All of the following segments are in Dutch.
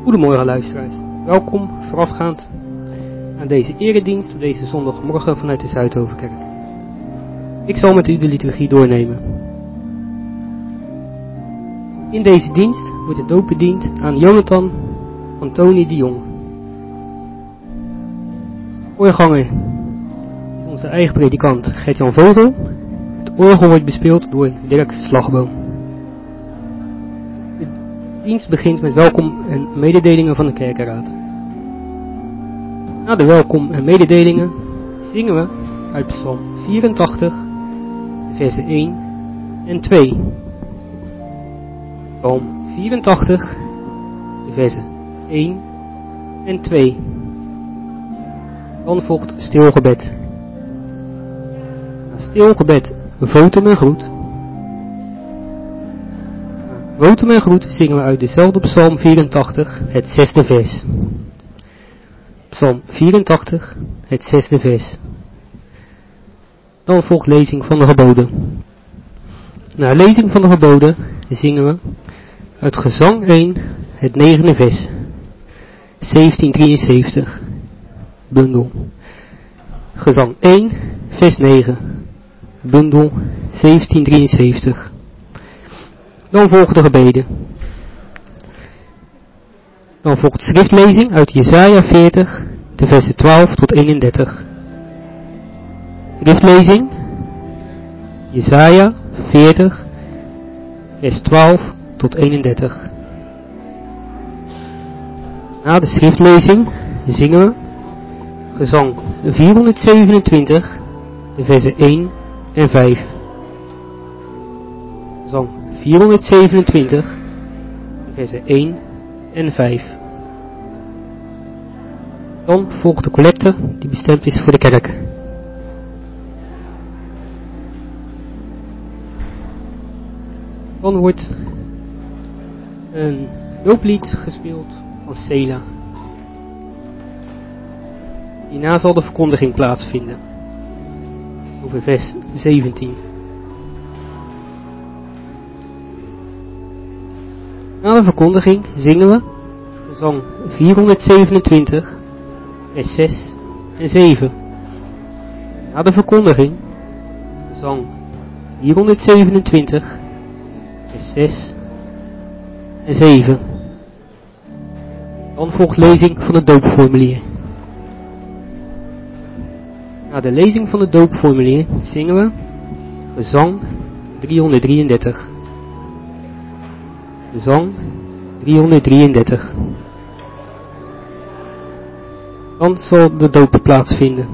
Goedemorgen luisteraars, welkom voorafgaand aan deze eredienst op deze zondagmorgen vanuit de Zuidhovenkerk. Ik zal met u de liturgie doornemen. In deze dienst wordt de doop bediend aan Jonathan Antonie de Jong. Voorganger is onze eigen predikant Gert-Jan Vogel. Het orgel wordt bespeeld door Dirk Slagboom. De dienst begint met welkom en mededelingen van de kerkenraad. Na de welkom en mededelingen zingen we uit Psalm 84, versen 1 en 2. Psalm 84, versen 1 en 2. Dan volgt stilgebed. Na stilgebed votum en groet. Votum en groet zingen we uit dezelfde Psalm 84, het 6e vers. Psalm 84, het 6e vers. Dan volgt lezing van de geboden. Na lezing van de geboden zingen we uit Gezang 1, het 9e vers. 1773, bundel. Gezang 1, vers 9, bundel 1773. Dan volgen de gebeden. Dan volgt schriftlezing uit Jesaja 40, de versen 12 tot 31. Schriftlezing, Jesaja 40, vers 12 tot 31. Na de schriftlezing zingen we Gezang 427, de versen 1 en 5. Gezang 427, de versen 1 en 5. Dan volgt de collecte die bestemd is voor de kerk. Dan wordt een dooplied gespeeld van Sela. Hierna zal de verkondiging plaatsvinden. Over vers 17. Na de verkondiging zingen we Gezang 427, vers 6 en 7. Na de verkondiging Gezang 427, vers 6 en 7. Dan volgt lezing van het doopformulier. Na de lezing van het doopformulier zingen we Gezang 333. Gezang 333. Dan zal de doop plaatsvinden.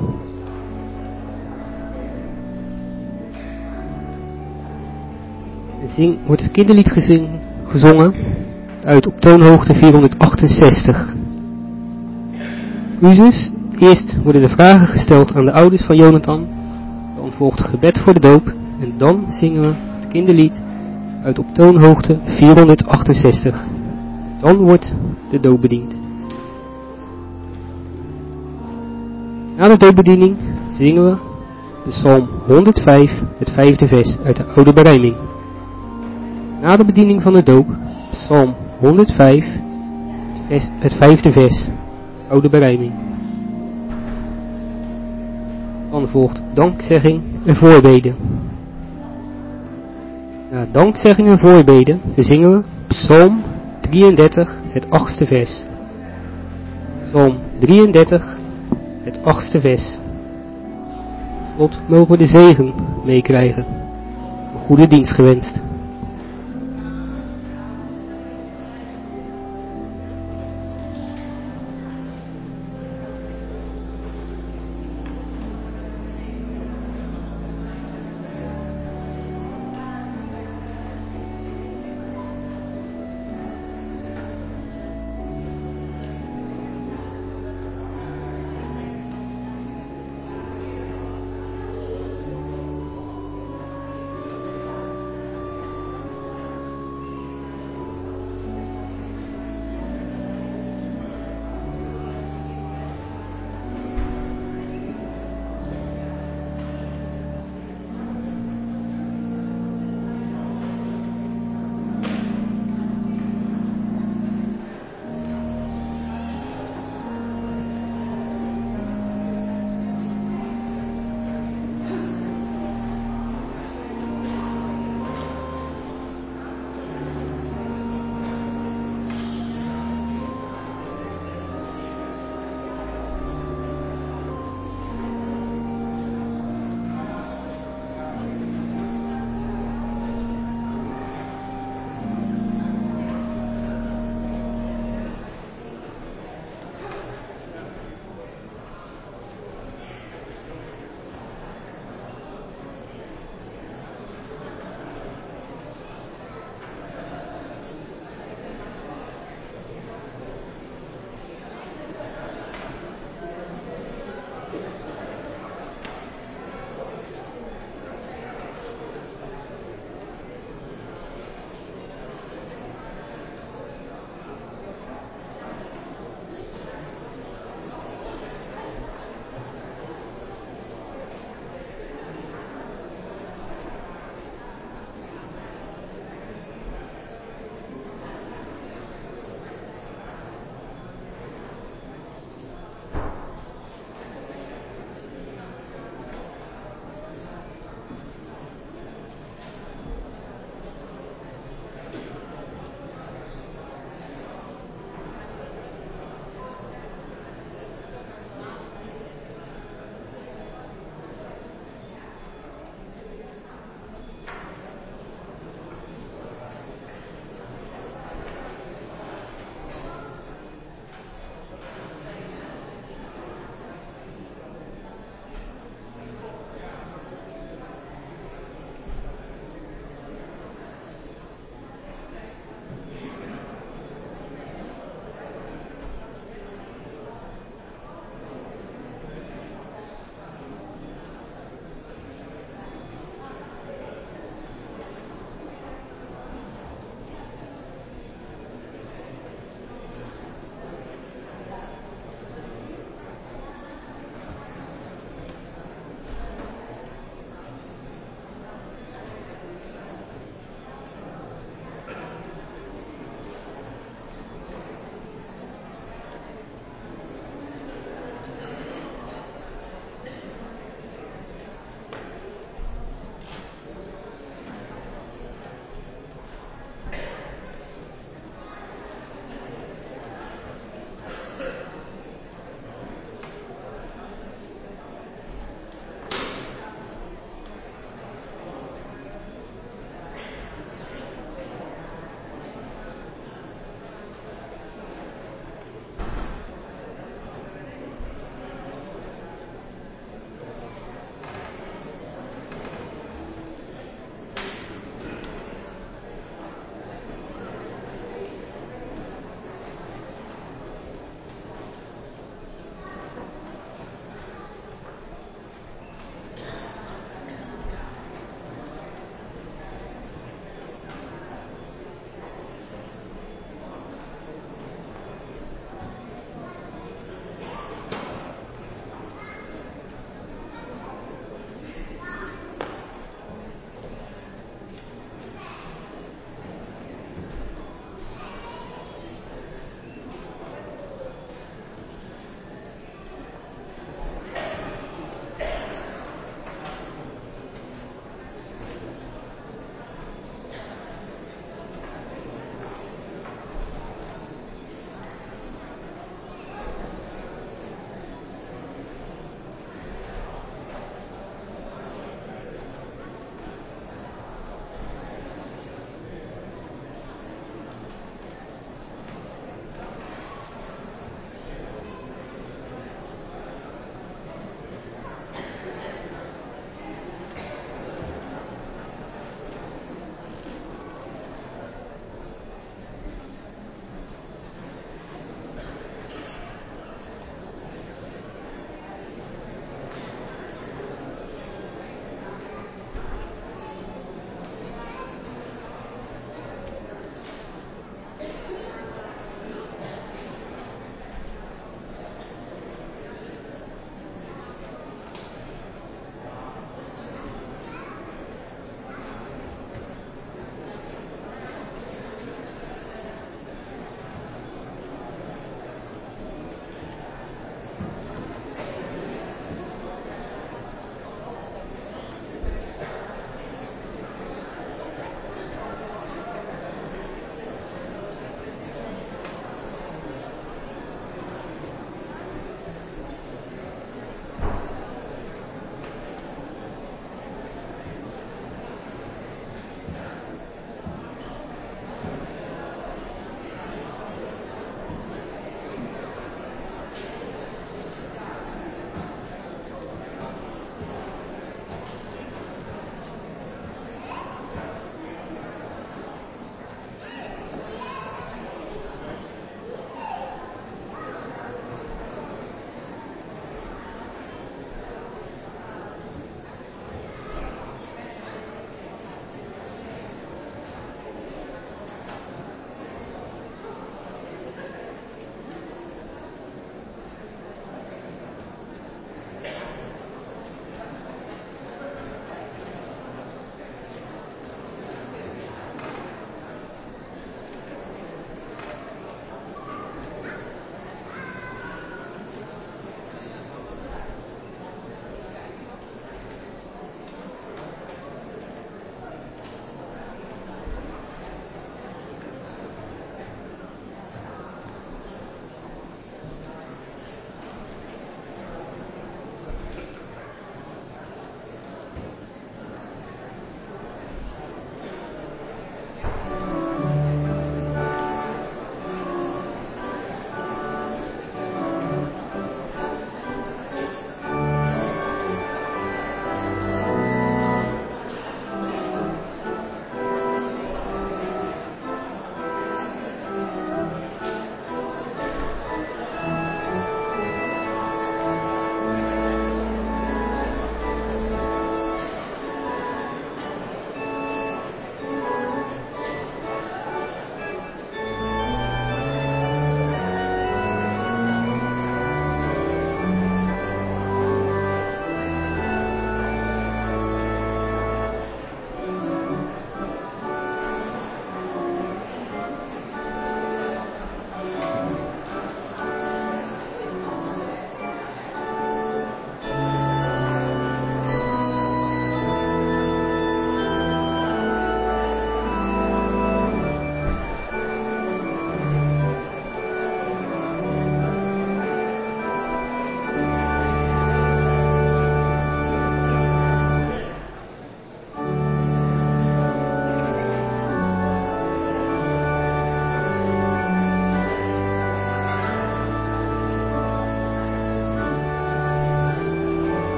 Wordt het kinderlied gezongen uit op toonhoogte 468. Excuses. Eerst worden de vragen gesteld aan de ouders van Jonathan. Dan volgt het gebed voor de doop. En dan zingen we het kinderlied uit op toonhoogte 468. Dan wordt de doop bediend. Na de doopbediening zingen we de Psalm 105, het 5e vers uit de oude berijming. Na de bediening van de doop, Psalm 105, het 5e vers, oude berijming. Dan volgt dankzegging en voorbeden. Na dankzegging en voorbeden zingen we Psalm 33, het 8e vers. Psalm 33, het 8e vers. Slot mogen we de zegen meekrijgen. Een goede dienst gewenst.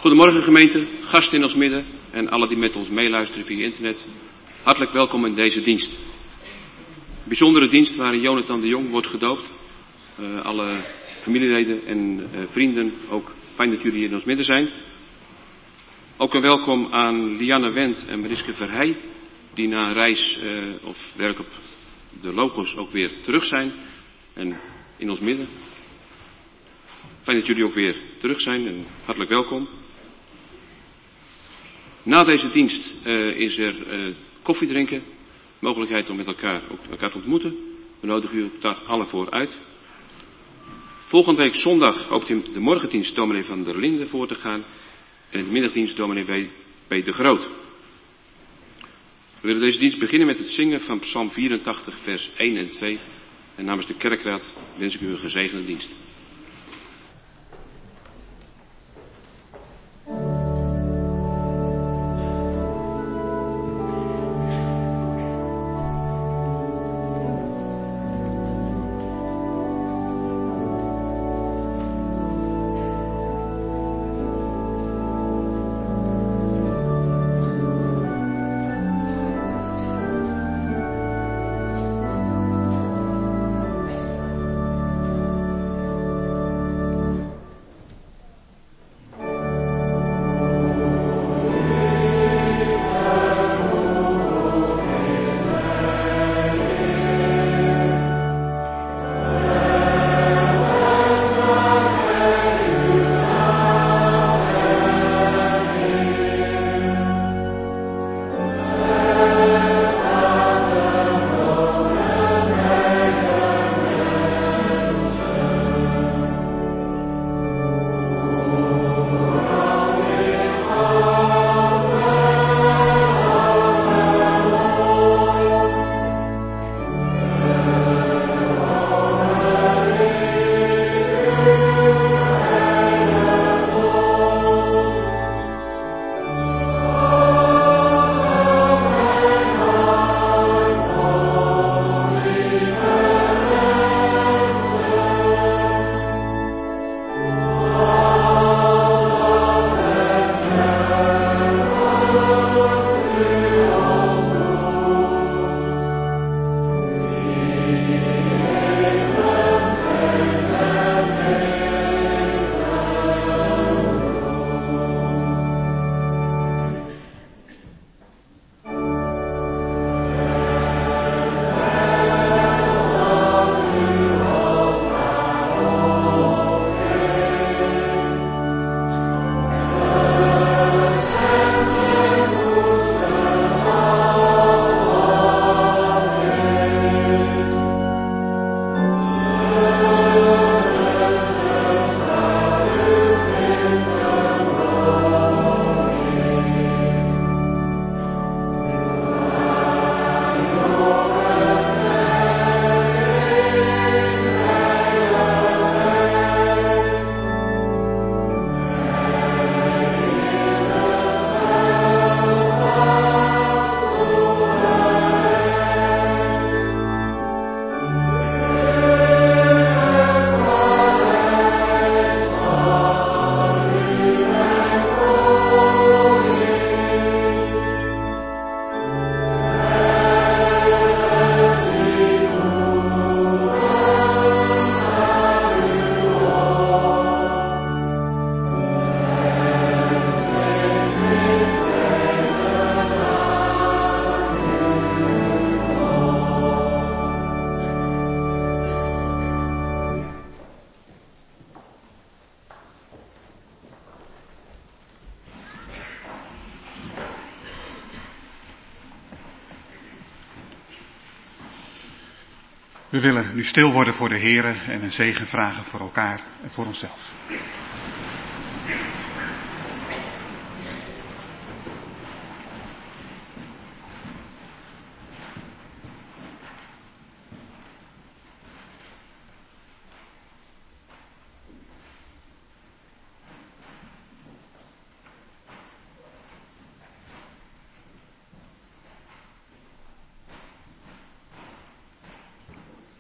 Goedemorgen gemeente, gasten in ons midden en alle die met ons meeluisteren via internet. Hartelijk welkom in deze dienst. Een bijzondere dienst waarin Jonathan de Jong wordt gedoopt. Alle familieleden en vrienden, ook fijn dat jullie hier in ons midden zijn. Ook een welkom aan Lianne Wendt en Mariske Verheij, die na een reis of werk op de Logos ook weer terug zijn en in ons midden. Fijn dat jullie ook weer terug zijn en hartelijk welkom. Na deze dienst is er koffie drinken, mogelijkheid om met elkaar te ontmoeten. We nodigen u daar alle voor uit. Volgende week zondag hoopt in de morgendienst dominee Van der Linden voor te gaan en in de middagdienst dominee B. de Groot. We willen deze dienst beginnen met het zingen van Psalm 84 vers 1 en 2 en namens de kerkraad wens ik u een gezegende dienst. We willen nu stil worden voor de Here en een zegen vragen voor elkaar en voor onszelf.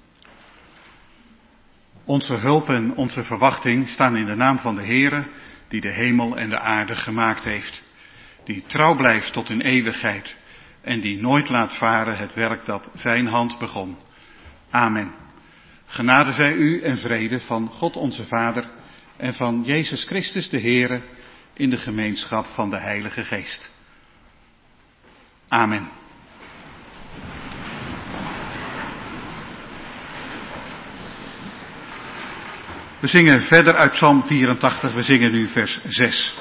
Onze hulp en onze verwachting staan in de naam van de Heere, die de hemel en de aarde gemaakt heeft, die trouw blijft tot in eeuwigheid en die nooit laat varen het werk dat zijn hand begon. Amen. Genade zij u en vrede van God onze Vader en van Jezus Christus de Heere in de gemeenschap van de Heilige Geest. Amen. We zingen verder uit Psalm 84, we zingen nu vers 6.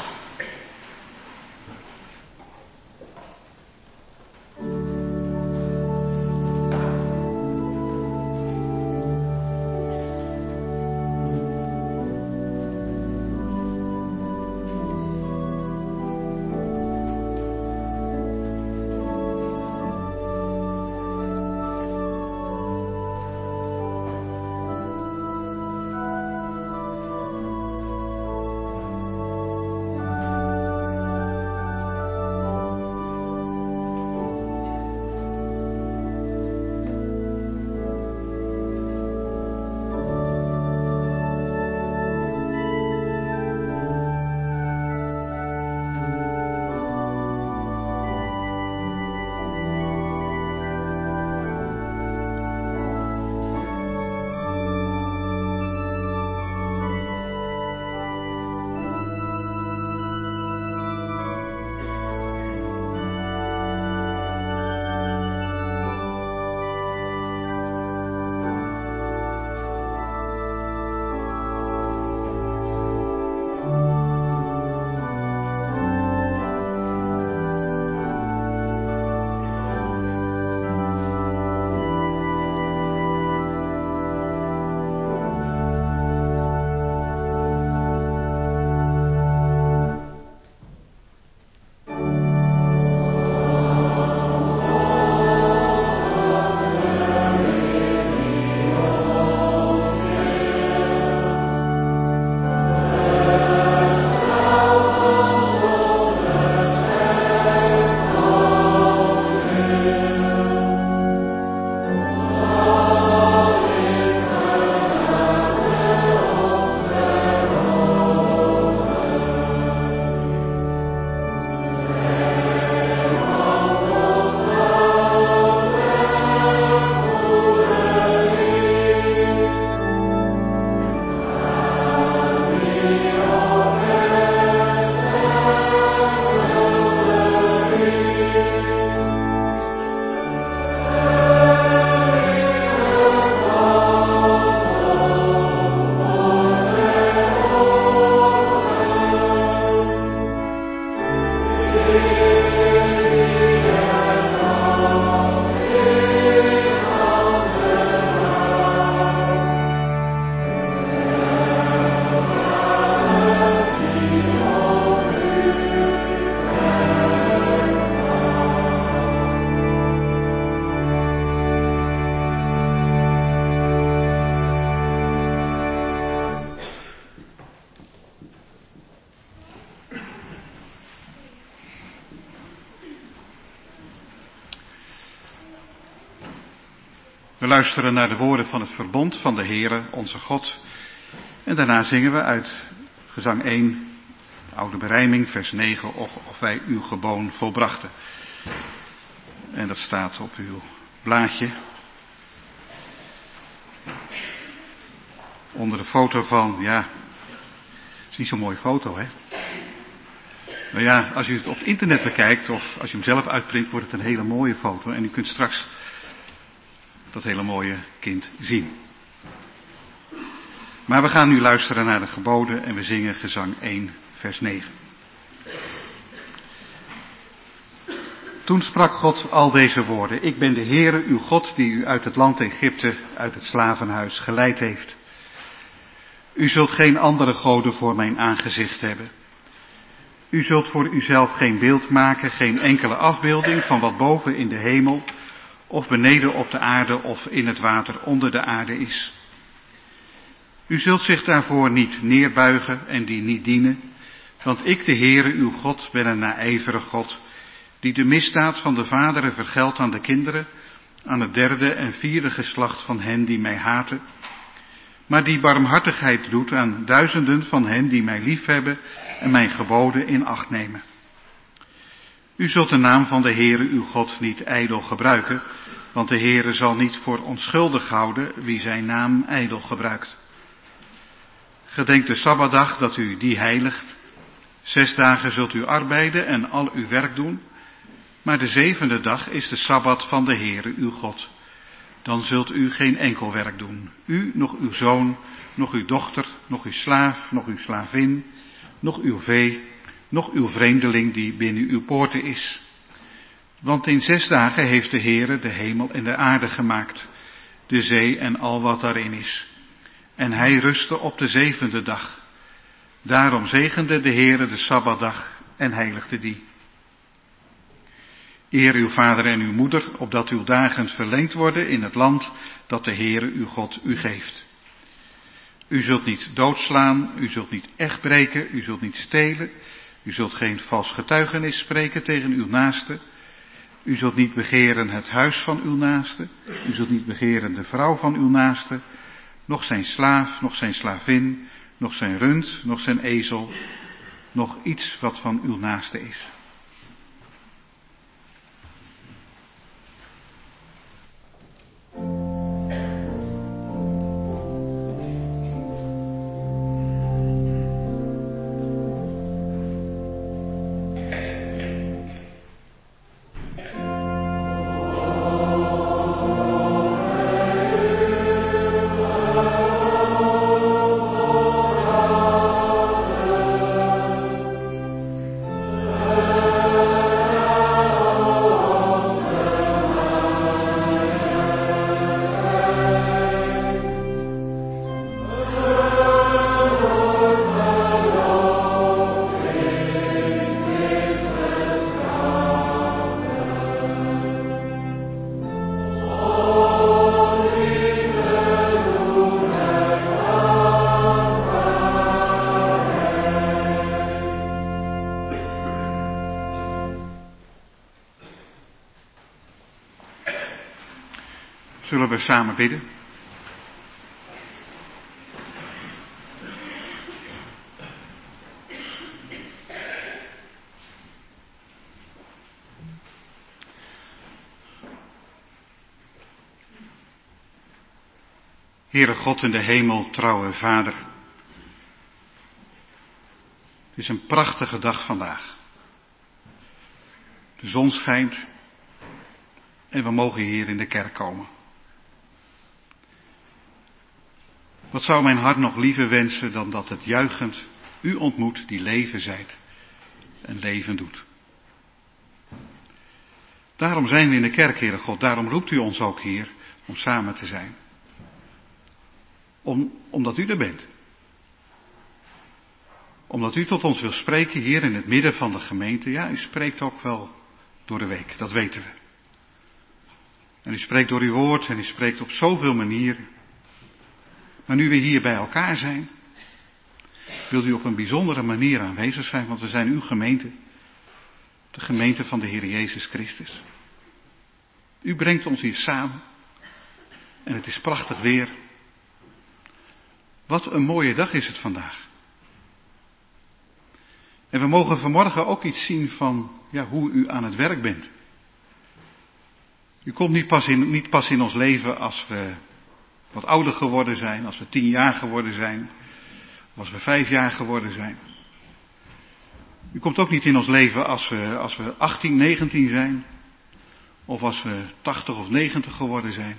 We luisteren naar de woorden van het verbond van de Heere, onze God. En daarna zingen we uit gezang 1, de oude berijming, vers 9, of wij uw geboon volbrachten. En dat staat op uw blaadje. Onder de foto van, het is niet zo'n mooie foto, hè. Maar ja, als u het op het internet bekijkt, of als je hem zelf uitprint, wordt het een hele mooie foto. En u kunt straks dat hele mooie kind zien. Maar we gaan nu luisteren naar de geboden en we zingen gezang 1, vers 9. Toen sprak God al deze woorden. Ik ben de Heere, uw God, die u uit het land Egypte, uit het slavenhuis geleid heeft. U zult geen andere goden voor mijn aangezicht hebben. U zult voor uzelf geen beeld maken, geen enkele afbeelding van wat boven in de hemel, of beneden op de aarde, of in het water onder de aarde is. U zult zich daarvoor niet neerbuigen en die niet dienen, want ik, de Heere, uw God, ben een naijverig God, die de misdaad van de vaderen vergeldt aan de kinderen, aan het 3e en 4e geslacht van hen die mij haten, maar die barmhartigheid doet aan duizenden van hen die mij liefhebben en mijn geboden in acht nemen. U zult de naam van de Heere uw God niet ijdel gebruiken, want de Heere zal niet voor onschuldig houden wie zijn naam ijdel gebruikt. Gedenk de Sabbatdag dat u die heiligt. 6 dagen zult u arbeiden en al uw werk doen, maar de 7e dag is de Sabbat van de Heere uw God. Dan zult u geen enkel werk doen, u, nog uw zoon, nog uw dochter, nog uw slaaf, nog uw slavin, nog uw vee, nog uw vreemdeling die binnen uw poorten is. Want in 6 dagen heeft de Heere de hemel en de aarde gemaakt, de zee en al wat daarin is. En hij rustte op de 7e dag. Daarom zegende de Heere de Sabbatdag en heiligde die. Eer uw vader en uw moeder, opdat uw dagen verlengd worden in het land dat de Heere uw God u geeft. U zult niet doodslaan, u zult niet echt breken, u zult niet stelen, u zult geen vals getuigenis spreken tegen uw naaste. U zult niet begeren het huis van uw naaste, u zult niet begeren de vrouw van uw naaste, nog zijn slaaf, nog zijn slavin, nog zijn rund, nog zijn ezel, nog iets wat van uw naaste is. Zullen we samen bidden? Heere God in de hemel, trouwe Vader. Het is een prachtige dag vandaag. De zon schijnt en we mogen hier in de kerk komen. Wat zou mijn hart nog liever wensen dan dat het juichend u ontmoet die leven zijt en leven doet. Daarom zijn we in de kerk, Heere God, daarom roept u ons ook hier om samen te zijn. Omdat u er bent. Omdat u tot ons wil spreken hier in het midden van de gemeente. Ja, u spreekt ook wel door de week, dat weten we. En u spreekt door uw woord en u spreekt op zoveel manieren. Maar nu we hier bij elkaar zijn, wilt u op een bijzondere manier aanwezig zijn, want we zijn uw gemeente. De gemeente van de Heer Jezus Christus. U brengt ons hier samen. En het is prachtig weer. Wat een mooie dag is het vandaag. En we mogen vanmorgen ook iets zien van hoe u aan het werk bent. U komt niet pas in ons leven als we wat ouder geworden zijn, als we 10 jaar geworden zijn, of als we 5 jaar geworden zijn. U komt ook niet in ons leven als we 18, 19 zijn, of als we 80 of 90 geworden zijn.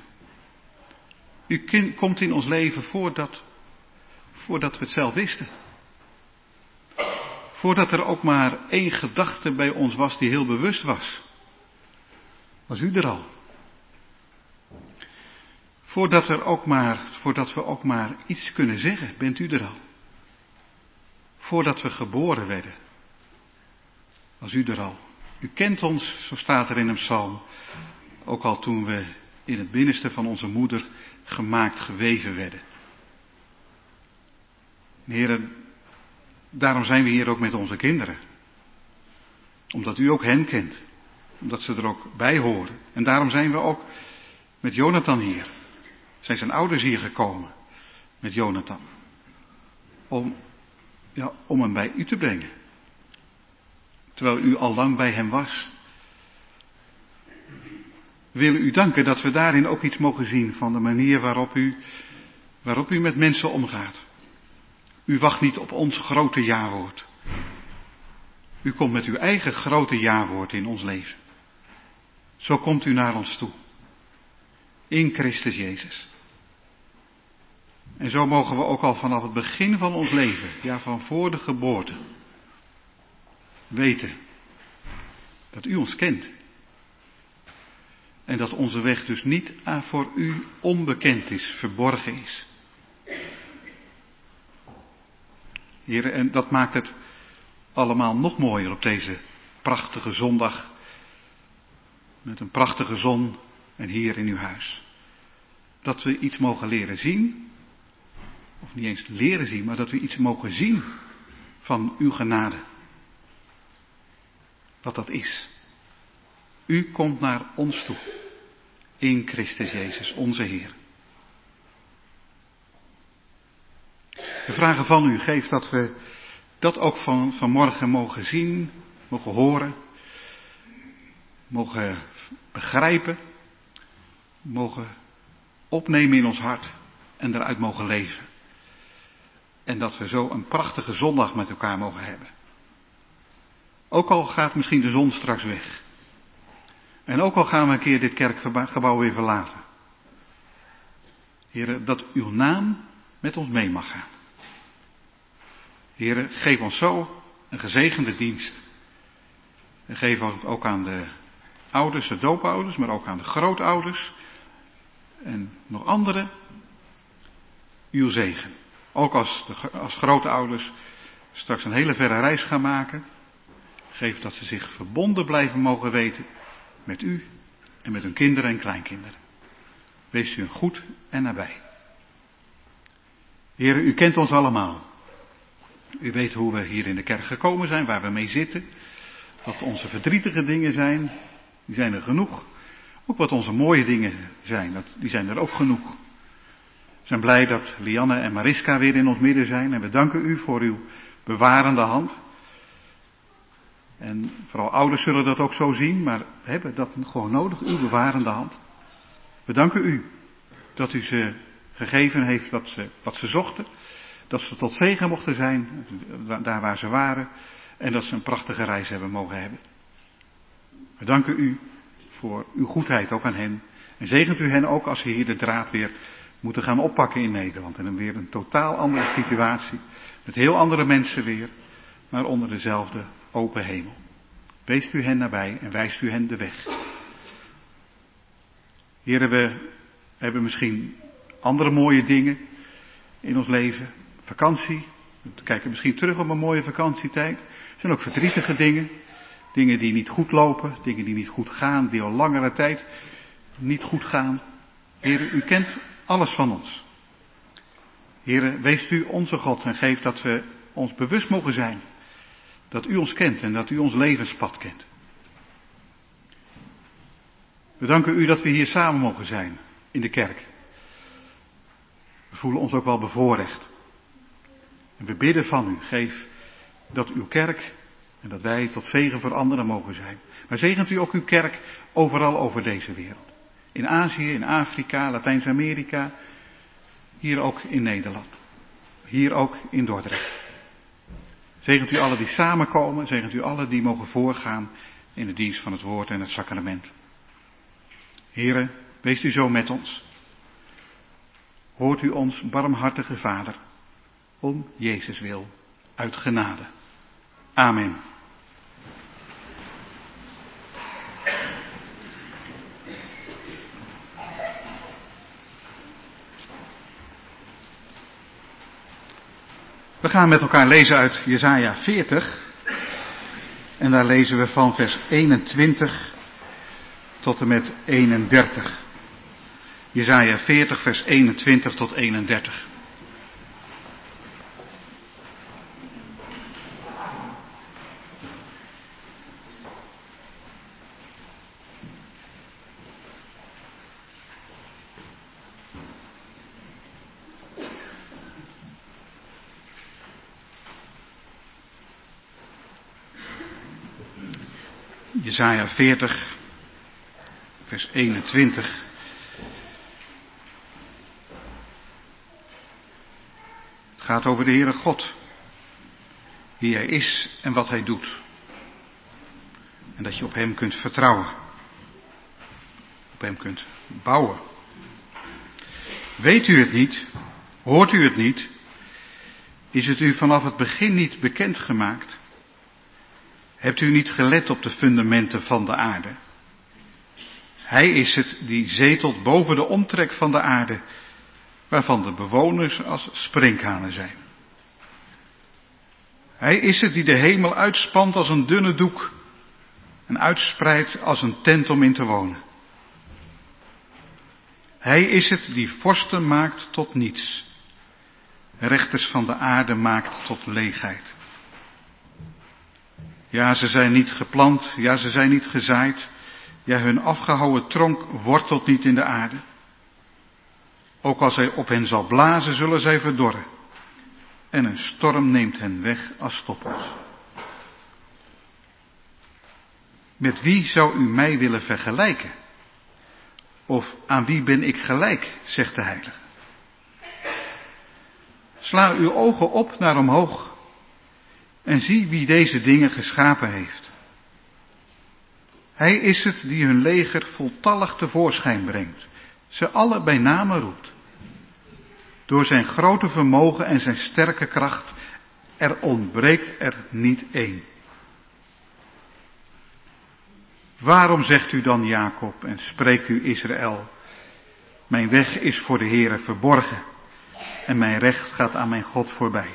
U komt in ons leven voordat we het zelf wisten. Voordat er ook maar 1 gedachte bij ons was die heel bewust was. Was u er al? Voordat we ook maar iets kunnen zeggen, bent u er al. Voordat we geboren werden, was u er al. U kent ons, zo staat er in een psalm, ook al toen we in het binnenste van onze moeder gemaakt, geweven werden. Heren, daarom zijn we hier ook met onze kinderen. Omdat u ook hen kent. Omdat ze er ook bij horen. En daarom zijn we ook met Jonathan hier. Zijn zijn ouders hier gekomen. met Jonathan. Om hem bij u te brengen. Terwijl u al lang bij hem was. We willen u danken dat we daarin ook iets mogen zien van de manier waarop u met mensen omgaat. U wacht niet op ons grote ja-woord. U komt met uw eigen grote ja-woord in ons leven. Zo komt u naar ons toe. In Christus Jezus. En zo mogen we ook al vanaf het begin van ons leven, ja van voor de geboorte, weten dat u ons kent. En dat onze weg dus niet voor u onbekend is, verborgen is. Heren, en dat maakt het allemaal nog mooier op deze prachtige zondag. Met een prachtige zon en hier in uw huis. Dat we iets mogen leren zien. Of niet eens leren zien, maar dat we iets mogen zien van uw genade. Wat dat is. U komt naar ons toe. In Christus Jezus, onze Heer. We vragen van u, geef dat we dat ook vanmorgen mogen zien, mogen horen, mogen begrijpen, mogen opnemen in ons hart en eruit mogen leven. En dat we zo een prachtige zondag met elkaar mogen hebben. Ook al gaat misschien de zon straks weg. En ook al gaan we een keer dit kerkgebouw weer verlaten. Heren, dat uw naam met ons mee mag gaan. Heren, geef ons zo een gezegende dienst. En geef ook aan de ouders, de doopouders, maar ook aan de grootouders. En nog anderen. Uw zegen. Ook als grootouders straks een hele verre reis gaan maken. Geef dat ze zich verbonden blijven mogen weten met u en met hun kinderen en kleinkinderen. Wees u een goed en nabij. Heren, u kent ons allemaal. U weet hoe we hier in de kerk gekomen zijn, waar we mee zitten. Wat onze verdrietige dingen zijn, die zijn er genoeg. Ook wat onze mooie dingen zijn, die zijn er ook genoeg. We zijn blij dat Lianne en Mariska weer in ons midden zijn. En we danken u voor uw bewarende hand. En vooral ouders zullen dat ook zo zien, maar hebben dat gewoon nodig, uw bewarende hand. We danken u dat u ze gegeven heeft wat ze zochten. Dat ze tot zegen mochten zijn, daar waar ze waren. En dat ze een prachtige reis hebben mogen hebben. We danken u voor uw goedheid ook aan hen. En zegent u hen ook als ze hier de draad weer moeten gaan oppakken in Nederland. En dan weer een totaal andere situatie. Met heel andere mensen weer. Maar onder dezelfde open hemel. Weest u hen nabij en wijst u hen de weg. Heren, we hebben misschien andere mooie dingen in ons leven. Vakantie. We kijken misschien terug op een mooie vakantietijd. Er zijn ook verdrietige dingen. Dingen die niet goed lopen. Dingen die niet goed gaan. Die al langere tijd niet goed gaan. Heren, u kent alles van ons. Heren, weest u onze God en geef dat we ons bewust mogen zijn. Dat u ons kent en dat u ons levenspad kent. We danken u dat we hier samen mogen zijn in de kerk. We voelen ons ook wel bevoorrecht. En we bidden van u, geef dat uw kerk en dat wij tot zegen voor anderen mogen zijn. Maar zegent u ook uw kerk overal over deze wereld. In Azië, in Afrika, Latijns-Amerika, hier ook in Nederland. Hier ook in Dordrecht. Zegent u allen die samenkomen, zegent u allen die mogen voorgaan in de dienst van het woord en het sacrament. Heren, wees u zo met ons. Hoort u ons, barmhartige Vader, om Jezus wil, uit genade. Amen. We gaan met elkaar lezen uit Jesaja 40. En daar lezen we van vers 21 tot en met 31. Jesaja 40 vers 21 tot 31. Jesaja 40, vers 21. Het gaat over de Heere God. Wie Hij is en wat Hij doet. En dat je op Hem kunt vertrouwen. Op Hem kunt bouwen. Weet u het niet? Hoort u het niet? Is het u vanaf het begin niet bekendgemaakt? Hebt u niet gelet op de fundamenten van de aarde? Hij is het die zetelt boven de omtrek van de aarde, waarvan de bewoners als sprinkhanen zijn. Hij is het die de hemel uitspant als een dunne doek en uitspreidt als een tent om in te wonen. Hij is het die vorsten maakt tot niets, rechters van de aarde maakt tot leegheid. Ja, ze zijn niet geplant, ja, ze zijn niet gezaaid, ja, hun afgehouwen tronk wortelt niet in de aarde. Ook als hij op hen zal blazen, zullen zij verdorren. En een storm neemt hen weg als stoppels. Met wie zou u mij willen vergelijken? Of aan wie ben ik gelijk, zegt de Heilige. Sla uw ogen op naar omhoog en zie wie deze dingen geschapen heeft. Hij is het die hun leger voltallig tevoorschijn brengt, ze alle bij name roept. Door zijn grote vermogen en zijn sterke kracht, er ontbreekt er niet één. Waarom zegt u dan Jacob en spreekt u Israël? Mijn weg is voor de Heere verborgen en mijn recht gaat aan mijn God voorbij.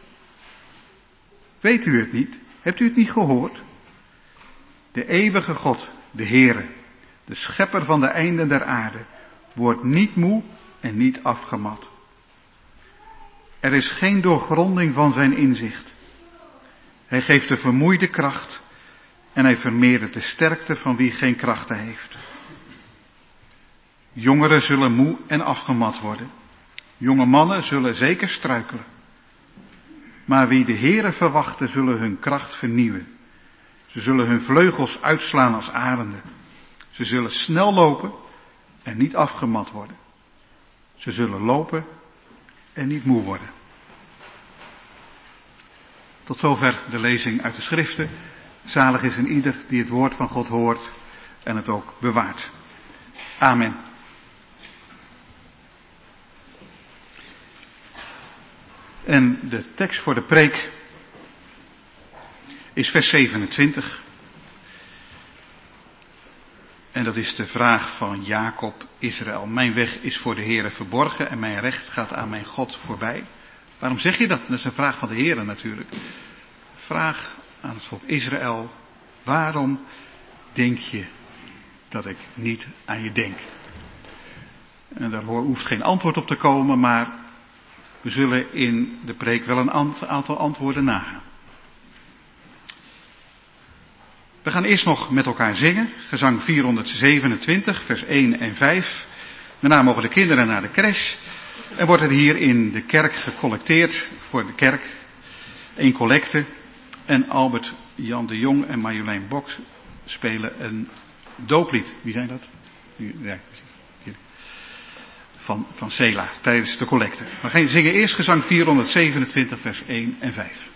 Weet u het niet? Hebt u het niet gehoord? De eeuwige God, de Heere, de schepper van de einden der aarde, wordt niet moe en niet afgemat. Er is geen doorgronding van zijn inzicht. Hij geeft de vermoeide kracht en hij vermeerdert de sterkte van wie geen krachten heeft. Jongeren zullen moe en afgemat worden. Jonge mannen zullen zeker struikelen. Maar wie de Heere verwachten, zullen hun kracht vernieuwen. Ze zullen hun vleugels uitslaan als arenden. Ze zullen snel lopen en niet afgemat worden. Ze zullen lopen en niet moe worden. Tot zover de lezing uit de schriften. Zalig is een ieder die het woord van God hoort en het ook bewaart. Amen. En de tekst voor de preek is vers 27. En dat is de vraag van Jacob, Israël. Mijn weg is voor de Heere verborgen en mijn recht gaat aan mijn God voorbij. Waarom zeg je dat? Dat is een vraag van de Heere natuurlijk. Vraag aan het volk Israël. Waarom denk je dat ik niet aan je denk? En daar hoeft geen antwoord op te komen, maar we zullen in de preek wel een aantal antwoorden nagaan. We gaan eerst nog met elkaar zingen. Gezang 427, vers 1 en 5. Daarna mogen de kinderen naar de crash. En wordt er hier in de kerk gecollecteerd voor de kerk. 1 collecte. En Albert Jan de Jong en Marjolein Boks spelen een dooplied. Wie zijn dat? Ja, van Sela tijdens de collecte. We gaan zingen eerst gezang 427, vers 1 en 5.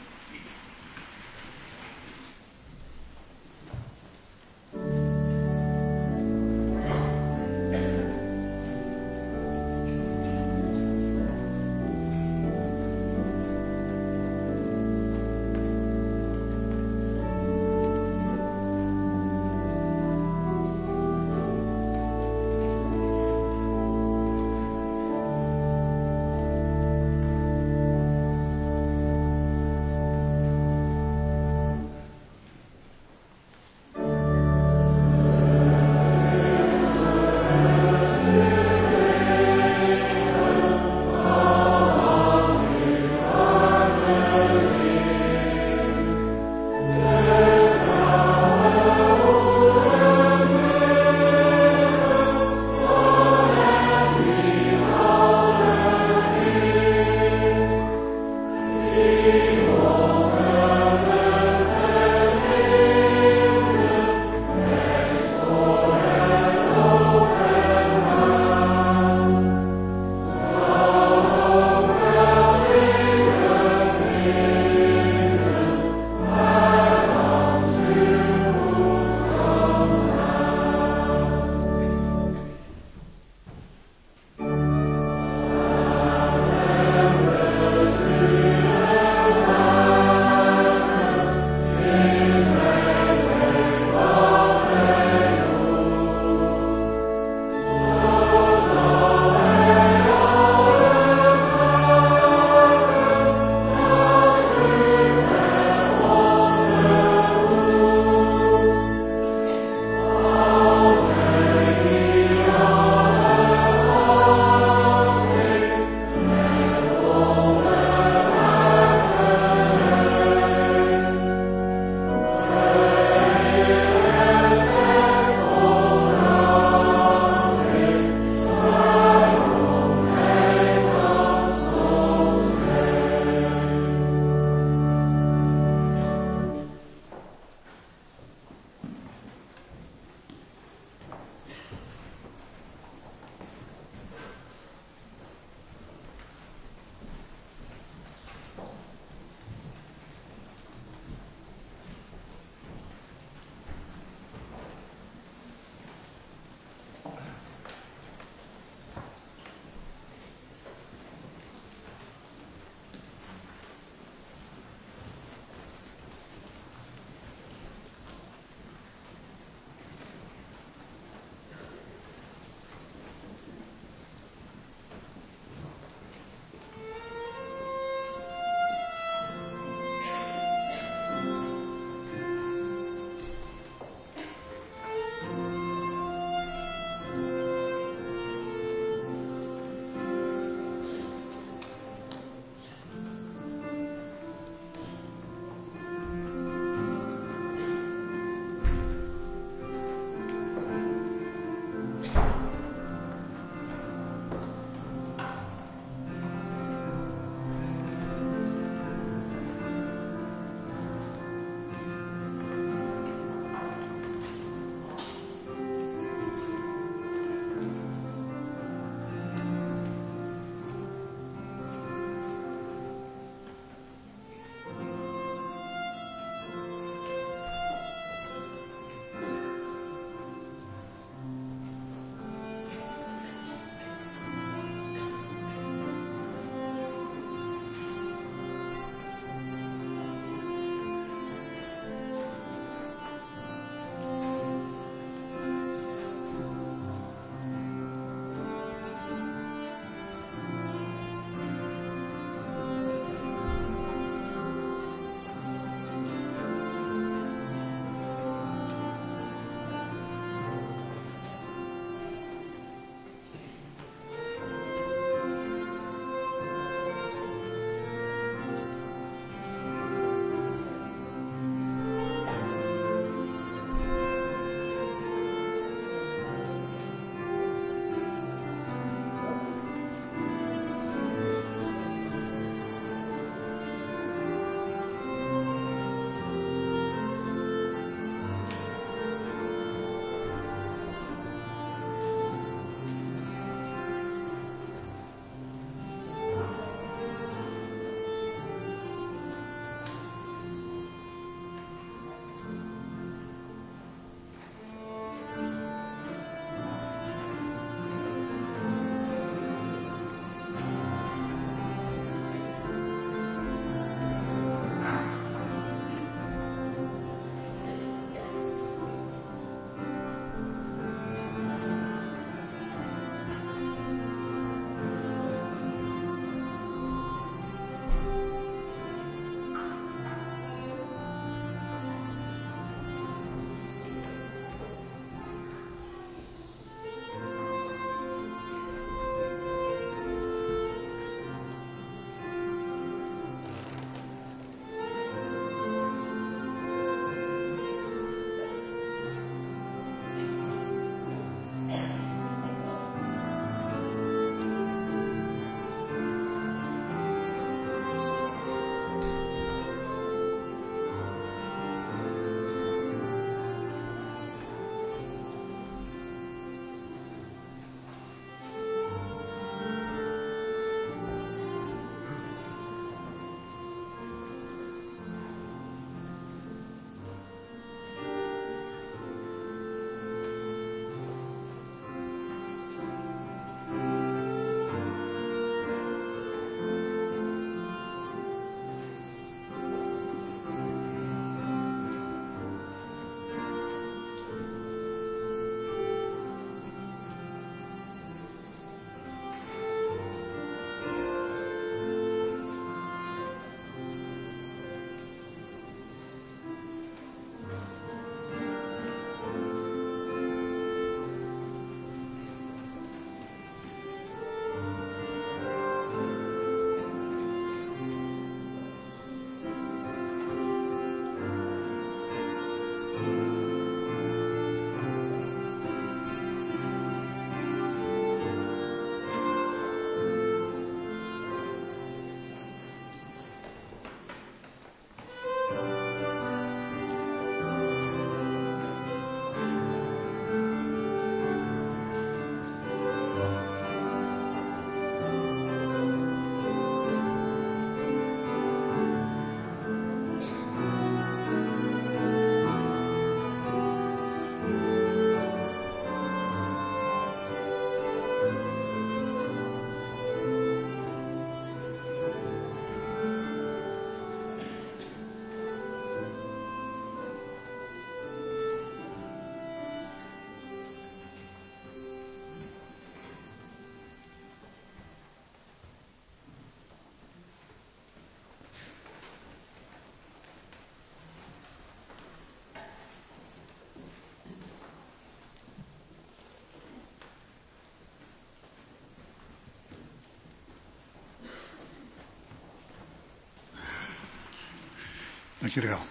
Dank jullie wel.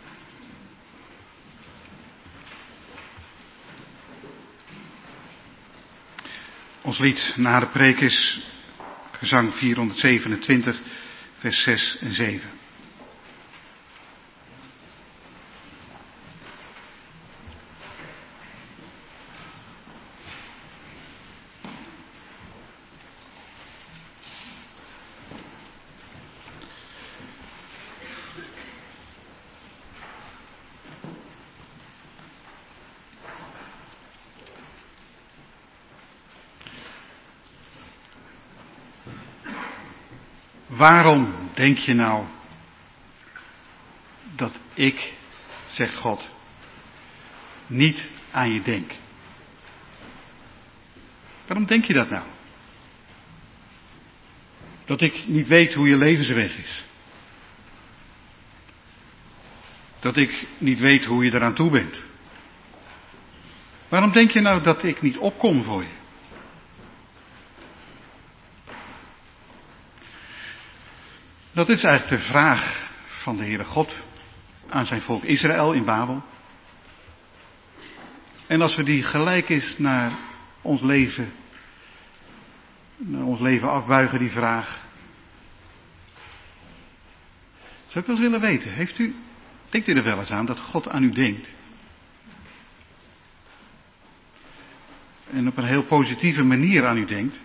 Ons lied na de preek is gezang 427, vers 6 en 7. Waarom denk je nou dat ik, zegt God, niet aan je denk? Waarom denk je dat nou? Dat ik niet weet hoe je levensweg is. Dat ik niet weet hoe je eraan toe bent. Waarom denk je nou dat ik niet opkom voor je? Dat is eigenlijk de vraag van de Heere God aan zijn volk Israël in Babel. En als we die gelijk is naar ons leven afbuigen, die vraag. Zou ik wel eens willen weten, denkt u er wel eens aan dat God aan u denkt? En op een heel positieve manier aan u denkt?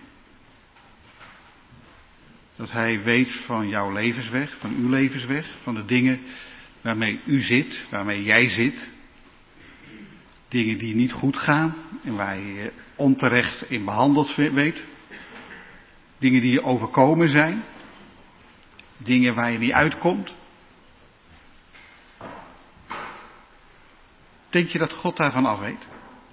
Dat hij weet van jouw levensweg, van uw levensweg, van de dingen waarmee u zit, waarmee jij zit. Dingen die niet goed gaan en waar je je onterecht in behandeld weet. Dingen die je overkomen zijn. Dingen waar je niet uitkomt. Denk je dat God daarvan af weet?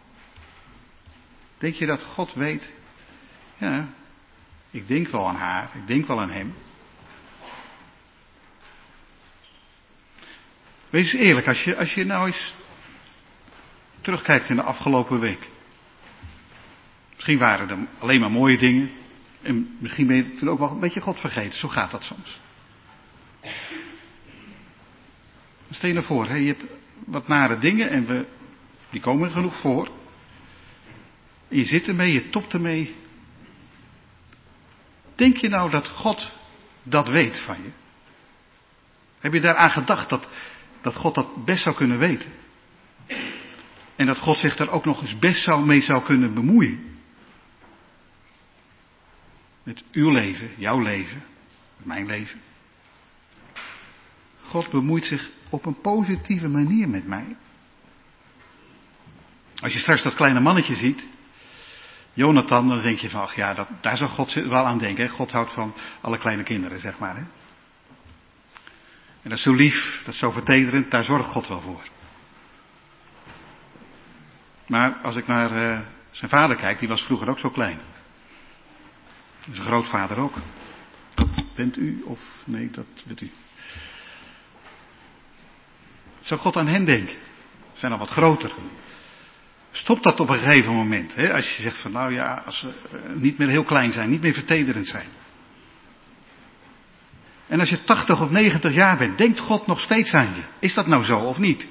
Denk je dat God weet? Ja, ik denk wel aan haar, ik denk wel aan hem. Wees eens eerlijk, als je nou eens terugkijkt in de afgelopen week. Misschien waren er alleen maar mooie dingen. En misschien ben je toen ook wel een beetje God vergeten. Zo gaat dat soms. Stel je nou voor, je hebt wat nare dingen en die komen genoeg voor. En je zit ermee, je topt ermee. Denk je nou dat God dat weet van je? Heb je daaraan gedacht dat God dat best zou kunnen weten? En dat God zich daar ook nog eens best mee zou kunnen bemoeien? Met uw leven, jouw leven, met mijn leven. God bemoeit zich op een positieve manier met mij. Als je straks dat kleine mannetje ziet, Jonathan, dan denk je van, ach ja, daar zou God wel aan denken. Hè? God houdt van alle kleine kinderen, zeg maar. Hè? En dat is zo lief, dat is zo vertederend, daar zorgt God wel voor. Maar als ik naar zijn vader kijk, die was vroeger ook zo klein. Zijn grootvader ook. Bent u of nee, dat bent u. Zou God aan hen denken? Ze zijn al wat groter. Stopt dat op een gegeven moment. Hè? Als je zegt van nou ja, als ze niet meer heel klein zijn, niet meer vertederend zijn. En als je 80 of 90 jaar bent, denkt God nog steeds aan je. Is dat nou zo of niet?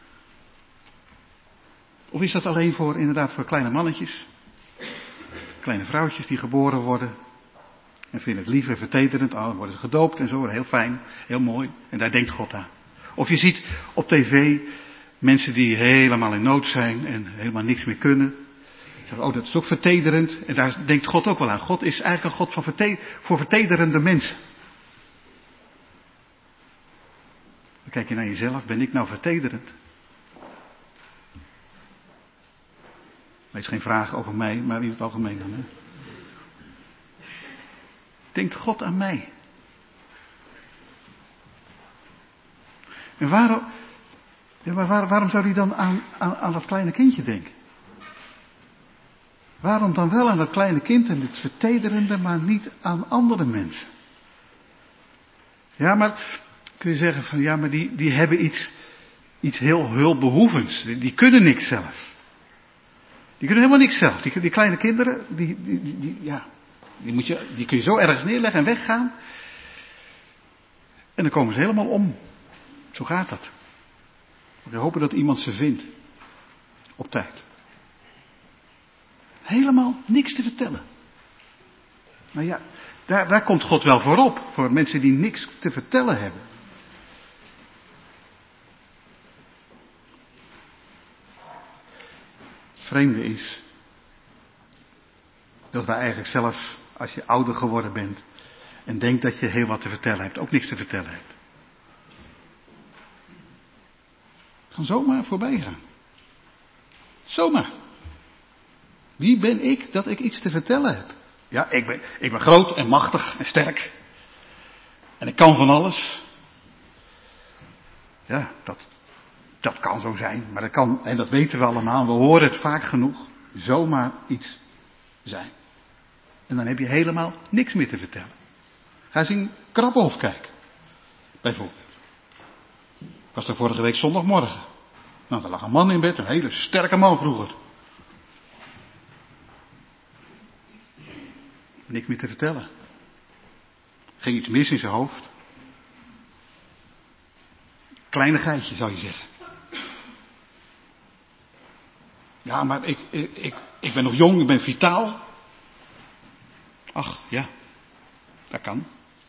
Of is dat alleen voor kleine mannetjes? Kleine vrouwtjes die geboren worden. En vinden het lief en vertederend. Dan worden ze gedoopt en zo. Heel fijn, heel mooi. En daar denkt God aan. Of je ziet op tv mensen die helemaal in nood zijn en helemaal niks meer kunnen. Zeggen, oh, dat is ook vertederend. En daar denkt God ook wel aan. God is eigenlijk een God voor vertederende mensen. Dan kijk je naar jezelf. Ben ik nou vertederend? Dat is geen vraag over mij, maar in het algemeen dan. Hè? Denkt God aan mij? En waarom zou hij dan aan dat kleine kindje denken? Waarom dan wel aan dat kleine kind en dit vertederende, maar niet aan andere mensen? Ja, maar kun je zeggen van ja, maar die hebben iets heel hulpbehoevends. Die kunnen niks zelf. Die kunnen helemaal niks zelf. Die kleine kinderen, die kun je zo ergens neerleggen en weggaan. En dan komen ze helemaal om. Zo gaat dat. We hopen dat iemand ze vindt. Op tijd. Helemaal niks te vertellen. Nou ja, daar komt God wel voor op. Voor mensen die niks te vertellen hebben. Het vreemde is dat wij eigenlijk zelf, als je ouder geworden bent en denkt dat je heel wat te vertellen hebt, ook niks te vertellen hebt. Kan zomaar voorbij gaan. Zomaar. Wie ben ik dat ik iets te vertellen heb? Ja, ik ben groot en machtig en sterk. En ik kan van alles. Ja, dat kan zo zijn. Maar dat kan, en dat weten we allemaal, we horen het vaak genoeg, zomaar iets zijn. En dan heb je helemaal niks meer te vertellen. Ga eens in Krabbenhof kijken. Bijvoorbeeld. Ik was er vorige week zondagmorgen. Nou, er lag een man in bed, een hele sterke man vroeger. Niks meer te vertellen. Ging iets mis in zijn hoofd. Kleinigheidje zou je zeggen. Ja, maar ik ben nog jong, ik ben vitaal. Ach, ja. Dat kan.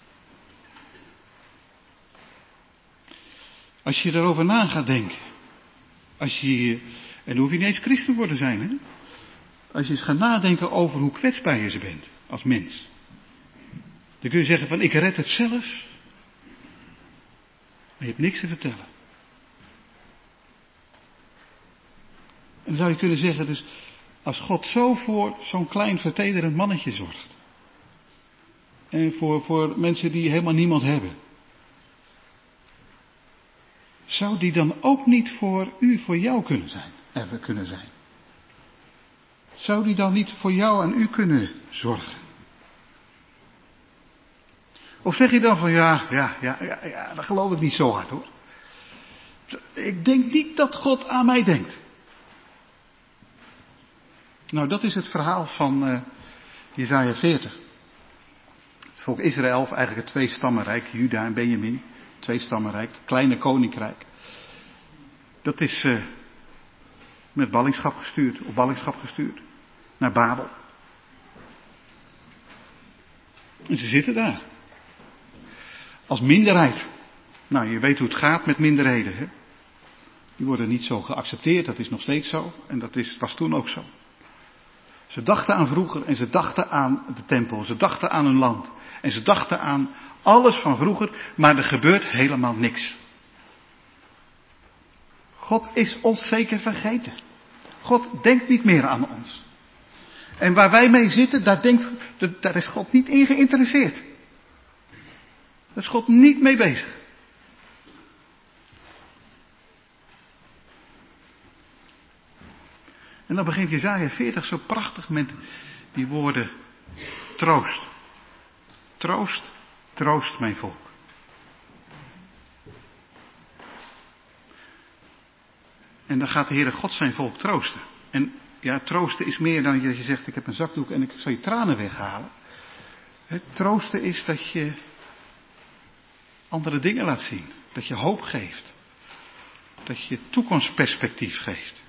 Als je erover na gaat denken. En dan hoef je niet eens christen voor te zijn, hè. Als je eens gaat nadenken over hoe kwetsbaar je bent als mens. Dan kun je zeggen van ik red het zelf. Maar je hebt niks te vertellen. En dan zou je kunnen zeggen dus, als God zo voor zo'n klein vertederend mannetje zorgt. En voor mensen die helemaal niemand hebben. Zou die dan ook niet voor jou kunnen zijn? Zou die dan niet voor jou en u kunnen zorgen? Of zeg je dan van ja, dat geloof ik niet zo hard hoor. Ik denk niet dat God aan mij denkt. Nou, dat is het verhaal van Jesaja 40. Het volk Israël, of eigenlijk het tweestammenrijk, Juda en Benjamin. Tweestammenrijk, het kleine koninkrijk. Dat is op ballingschap gestuurd. Naar Babel. En ze zitten daar. Als minderheid. Nou, je weet hoe het gaat met minderheden, hè. Die worden niet zo geaccepteerd, dat is nog steeds zo. En was toen ook zo. Ze dachten aan vroeger en ze dachten aan de tempel. Ze dachten aan hun land. En ze dachten aan alles van vroeger, maar er gebeurt helemaal niks. God is ons zeker vergeten. God denkt niet meer aan ons. En waar wij mee zitten, daar is God niet in geïnteresseerd. Daar is God niet mee bezig. En dan begint Jesaja 40 zo prachtig met die woorden troost. Troost, troost mijn volk. En dan gaat de Heere God zijn volk troosten. En ja, troosten is meer dan dat je zegt, ik heb een zakdoek en ik zal je tranen weghalen. Troosten is dat je andere dingen laat zien. Dat je hoop geeft. Dat je toekomstperspectief geeft.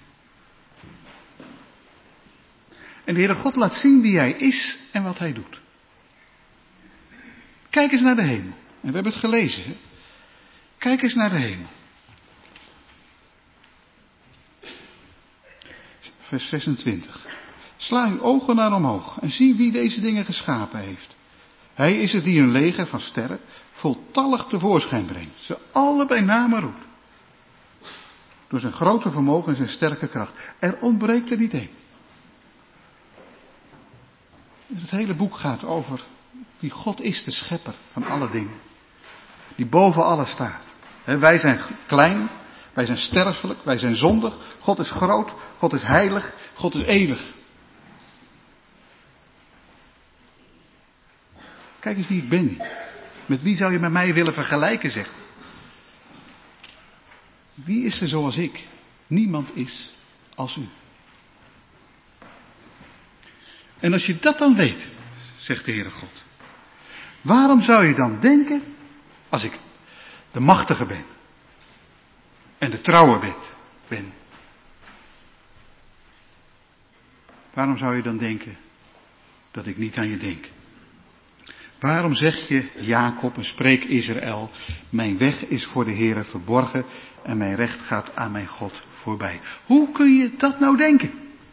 En de Heere God laat zien wie Hij is en wat Hij doet. Kijk eens naar de hemel. En we hebben het gelezen. Hè? Kijk eens naar de hemel. Vers 26. Sla uw ogen naar omhoog en zie wie deze dingen geschapen heeft. Hij is het die een leger van sterren voltallig tevoorschijn brengt. Ze alle bij name roept. Door zijn grote vermogen en zijn sterke kracht. Er ontbreekt er niet één. Het hele boek gaat over wie God is, de schepper van alle dingen. Die boven alles staat. Wij zijn klein, wij zijn sterfelijk, wij zijn zondig. God is groot, God is heilig, God is eeuwig. Kijk eens wie ik ben. Met wie zou je met mij willen vergelijken, zegt. Wie is er zoals ik? Niemand is als u. En als je dat dan weet, zegt de Heere God. Waarom zou je dan denken, als ik de machtige ben, en de trouwe ben. Waarom zou je dan denken dat ik niet aan je denk? Waarom zeg je, Jacob, en spreek Israël, mijn weg is voor de Heere verborgen en mijn recht gaat aan mijn God voorbij? Hoe kun je dat nou denken?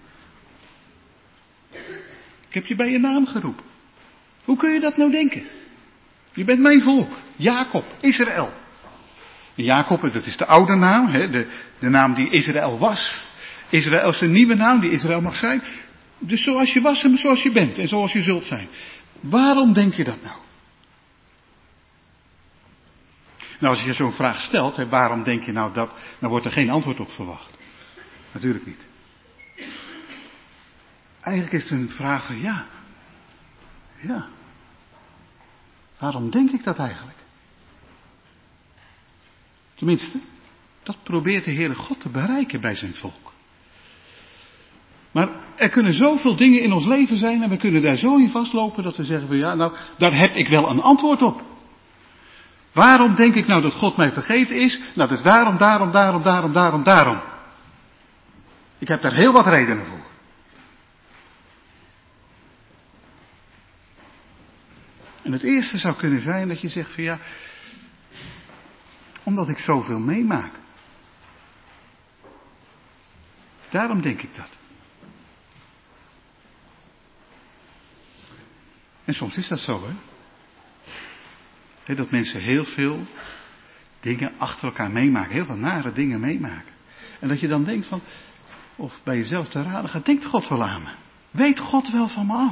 Ik heb je bij je naam geroepen. Hoe kun je dat nou denken? Je bent mijn volk, Jacob, Israël. En Jacob, dat is de oude naam, hè, de naam die Israël was. Israël is een nieuwe naam die Israël mag zijn. Dus zoals je was en zoals je bent en zoals je zult zijn. Waarom denk je dat nou? Nou, als je zo'n vraag stelt, hè, waarom denk je nou dat, dan wordt er geen antwoord op verwacht. Natuurlijk niet. Eigenlijk is het een vraag van ja. Waarom denk ik dat eigenlijk? Tenminste, dat probeert de Heere God te bereiken bij zijn volk. Maar er kunnen zoveel dingen in ons leven zijn en we kunnen daar zo in vastlopen dat we zeggen van ja, nou, daar heb ik wel een antwoord op. Waarom denk ik nou dat God mij vergeten is? Nou, dat is daarom. Ik heb daar heel wat redenen voor. En het eerste zou kunnen zijn dat je zegt van ja, omdat ik zoveel meemaak. Daarom denk ik dat. En soms is dat zo, hè. Dat mensen heel veel dingen achter elkaar meemaken. Heel veel nare dingen meemaken. En dat je dan denkt van, of bij jezelf te raden gaat, denkt God wel aan me? Weet God wel van me af?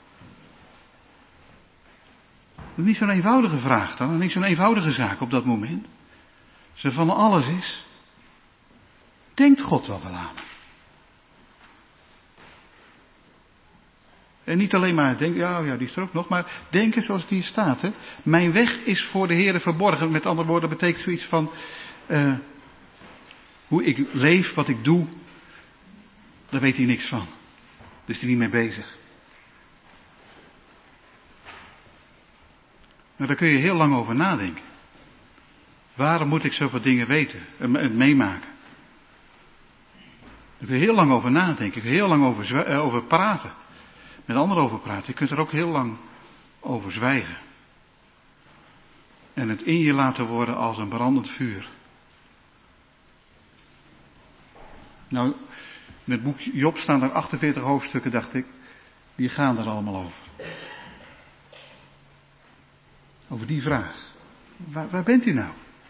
Dat is niet zo'n eenvoudige vraag dan. Niet zo'n eenvoudige zaak op dat moment. Als er van alles is. Denkt God wel aan me? En niet alleen maar denken, ja, die is er ook nog, maar denken zoals het hier staat. Hè. Mijn weg is voor de Heere verborgen. Met andere woorden betekent zoiets van, hoe ik leef, wat ik doe, daar weet hij niks van. Daar is hij niet mee bezig. Maar daar kun je heel lang over nadenken. Waarom moet ik zoveel dingen weten en meemaken? Daar kun je heel lang over nadenken, kun je heel lang over praten. Met anderen over praten. Je kunt er ook heel lang over zwijgen. En het in je laten worden als een brandend vuur. Nou, in het boek Job staan er 48 hoofdstukken, dacht ik. Die gaan er allemaal over. Over die vraag. Waar bent u nou?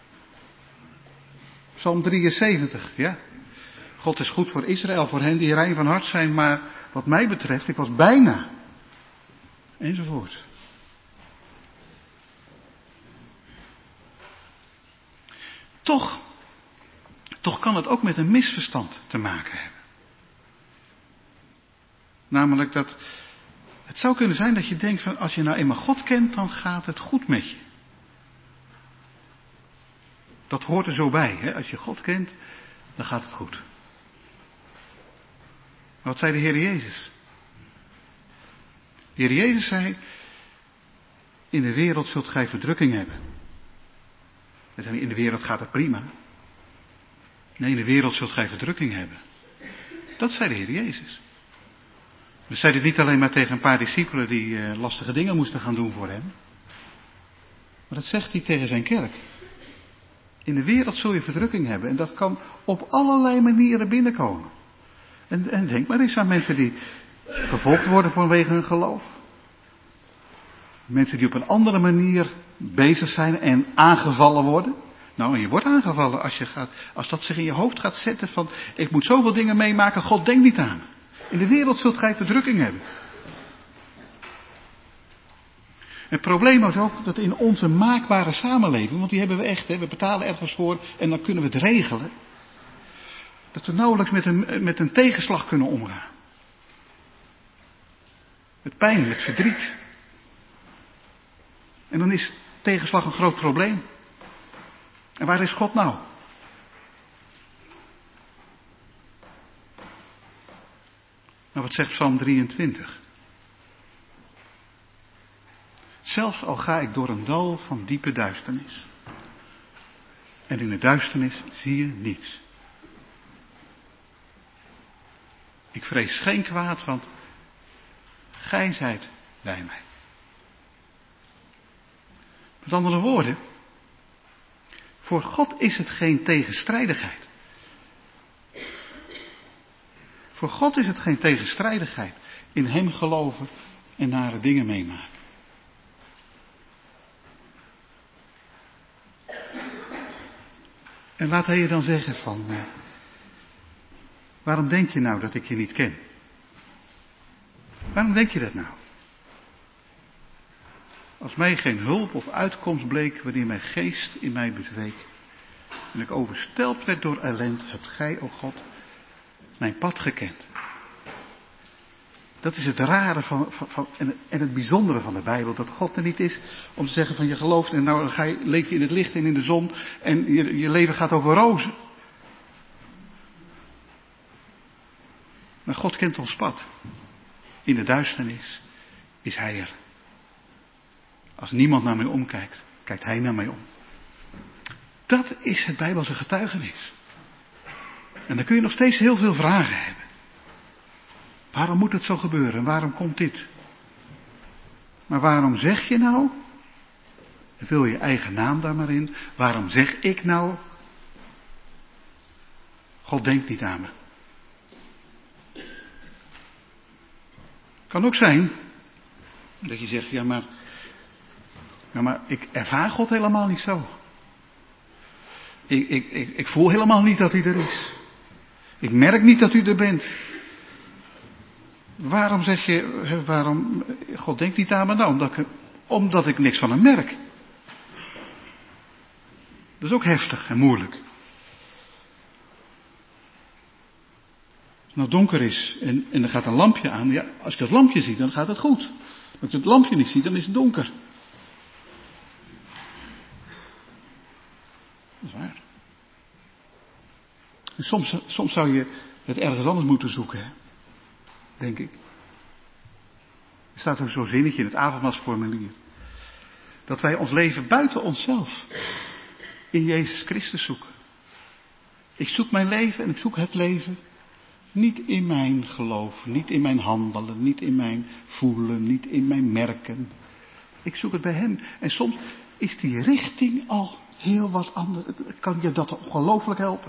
Psalm 73, ja. God is goed voor Israël, voor hen die rein van hart zijn, maar wat mij betreft, ik was bijna. Enzovoort. Toch kan het ook met een misverstand te maken hebben. Namelijk dat het zou kunnen zijn dat je denkt van als je nou eenmaal God kent, dan gaat het goed met je. Dat hoort er zo bij, hè? Als je God kent, dan gaat het goed. Wat zei de Heer Jezus? De Heer Jezus zei, in de wereld zult gij verdrukking hebben. Hij zei, in de wereld gaat het prima. Nee, in de wereld zult gij verdrukking hebben. Dat zei de Heer Jezus. Dus zei dit niet alleen maar tegen een paar discipelen die lastige dingen moesten gaan doen voor hem. Maar dat zegt hij tegen zijn kerk. In de wereld zul je verdrukking hebben. En dat kan op allerlei manieren binnenkomen. En denk maar eens aan mensen die vervolgd worden vanwege hun geloof. Mensen die op een andere manier bezig zijn en aangevallen worden. Nou, en je wordt aangevallen als dat zich in je hoofd gaat zetten van, ik moet zoveel dingen meemaken, God denkt niet aan me. In de wereld zult gij verdrukking hebben. Het probleem is ook dat in onze maakbare samenleving, want die hebben we echt, hè, we betalen ergens voor en dan kunnen we het regelen. Dat we nauwelijks met een tegenslag kunnen omgaan. Met pijn, met verdriet. En dan is tegenslag een groot probleem. En waar is God nou? Nou, wat zegt Psalm 23? Zelfs al ga ik door een dal van diepe duisternis. en in de duisternis zie je niets. Ik vrees geen kwaad, want gij zijt bij mij. Met andere woorden, voor God is het geen tegenstrijdigheid. Voor God is het geen tegenstrijdigheid in hem geloven en nare dingen meemaken. En laat hij je dan zeggen van, waarom denk je nou dat ik je niet ken? Waarom denk je dat nou? Als mij geen hulp of uitkomst bleek wanneer mijn geest in mij bezweek en ik overstelpt werd door ellend, hebt gij, o God, mijn pad gekend. Dat is het rare en het bijzondere van de Bijbel, dat God er niet is om te zeggen van je gelooft en nou leef je in het licht en in de zon en je leven gaat over rozen. Maar God kent ons pad. In de duisternis is Hij er. Als niemand naar mij omkijkt, kijkt Hij naar mij om. Dat is het Bijbelse getuigenis. En dan kun je nog steeds heel veel vragen hebben. Waarom moet het zo gebeuren? Waarom komt dit? Maar waarom zeg je nou? Vul je eigen naam daar maar in. Waarom zeg ik nou? God denkt niet aan me. Kan ook zijn dat je zegt, ja maar ik ervaar God helemaal niet zo. Ik voel helemaal niet dat hij er is. Ik merk niet dat u er bent. Waarom zeg je, God denkt niet aan me? Nou, omdat ik niks van hem merk. Dat is ook heftig en moeilijk. Als het nou donker is en er gaat een lampje aan, ja, als ik dat lampje zie, dan gaat het goed. Als ik het lampje niet zie, dan is het donker. Dat is waar. En soms zou je het ergens anders moeten zoeken, hè? Denk ik. Er staat ook zo'n zinnetje in het avondmaalsformulier. Dat wij ons leven buiten onszelf in Jezus Christus zoeken. Ik zoek mijn leven en ik zoek het leven niet in mijn geloof, niet in mijn handelen, niet in mijn voelen, niet in mijn merken. Ik zoek het bij Hem. En soms is die richting al heel wat anders. Kan je dat ongelooflijk helpen?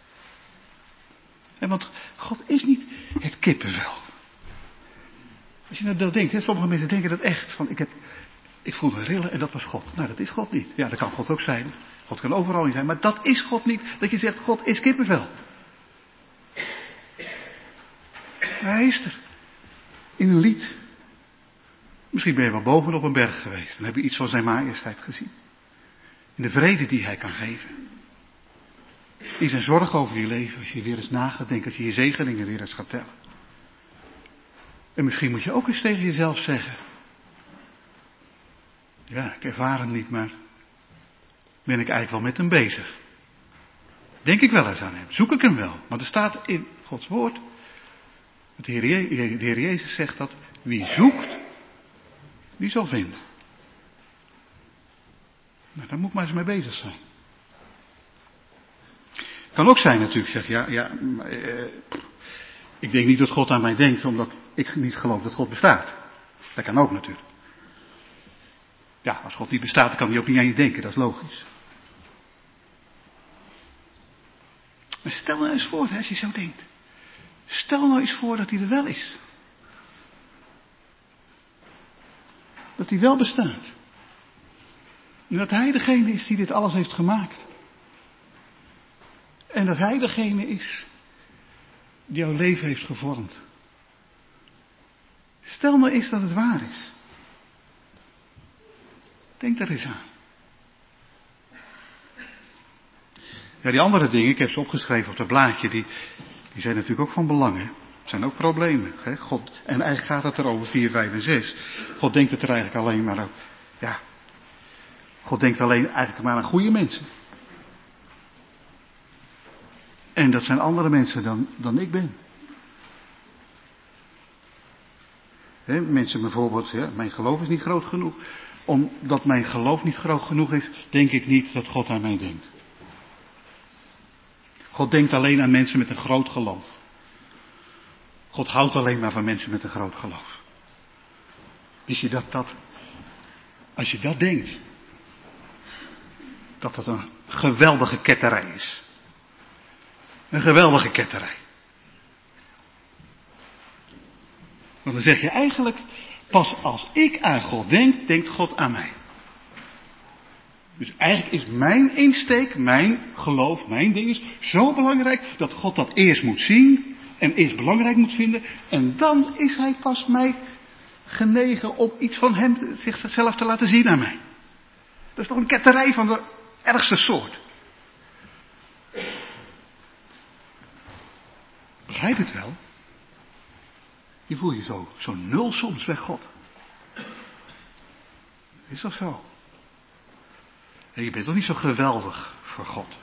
En want God is niet het kippenvel. Als je dat denkt, hè, sommige mensen denken dat echt. Van ik voel me rillen en dat was God. Nou, dat is God niet. Ja, dat kan God ook zijn. God kan overal niet zijn. Maar dat is God niet. Dat je zegt, God is kippenvel. Maar Hij is er. In een lied. Misschien ben je wel bovenop een berg geweest. Dan heb je iets van zijn majesteit gezien. In de vrede die Hij kan geven. In zijn zorg over je leven. Als je weer eens na gaat denken. Als je je zegeningen weer eens gaat tellen. En misschien moet je ook eens tegen jezelf zeggen. Ja, ik ervaar hem niet, maar ben ik eigenlijk wel met hem bezig? Denk ik wel eens aan hem? Zoek ik hem wel? Maar er staat in Gods woord. De Heer Jezus zegt dat wie zoekt, die zal vinden. Nou, daar moet ik maar eens mee bezig zijn. Kan ook zijn natuurlijk, zeg ik denk niet dat God aan mij denkt, omdat ik niet geloof dat God bestaat. Dat kan ook natuurlijk. Ja, als God niet bestaat, dan kan hij ook niet aan je denken, dat is logisch. Maar stel nou eens voor, als je zo denkt. Stel nou eens voor dat hij er wel is. Dat hij wel bestaat. En dat hij degene is die dit alles heeft gemaakt. En dat hij degene is die jouw leven heeft gevormd. Stel nou eens dat het waar is. Denk daar eens aan. Ja, die andere dingen, ik heb ze opgeschreven op dat blaadje, die zijn natuurlijk ook van belang. Hè? Het zijn ook problemen. Hè? God, en eigenlijk gaat het er over 4, 5 en 6. God denkt het er eigenlijk alleen maar over. Ja. God denkt alleen eigenlijk maar aan goede mensen. En dat zijn andere mensen dan ik ben. He, mensen bijvoorbeeld, mijn geloof is niet groot genoeg. Omdat mijn geloof niet groot genoeg is, denk ik niet dat God aan mij denkt. God denkt alleen aan mensen met een groot geloof. God houdt alleen maar van mensen met een groot geloof. Wist je dat als je dat denkt, dat het een geweldige ketterij is. Een geweldige ketterij. Want dan zeg je eigenlijk, pas als ik aan God denk, denkt God aan mij. Dus eigenlijk is mijn insteek, mijn geloof, mijn ding is zo belangrijk dat God dat eerst moet zien en eerst belangrijk moet vinden. En dan is hij pas mij genegen om iets van hem zichzelf te laten zien aan mij. Dat is toch een ketterij van de ergste soort. Begrijp het wel? Je voelt je zo nul soms bij God. Is dat zo? En je bent toch niet zo geweldig voor God?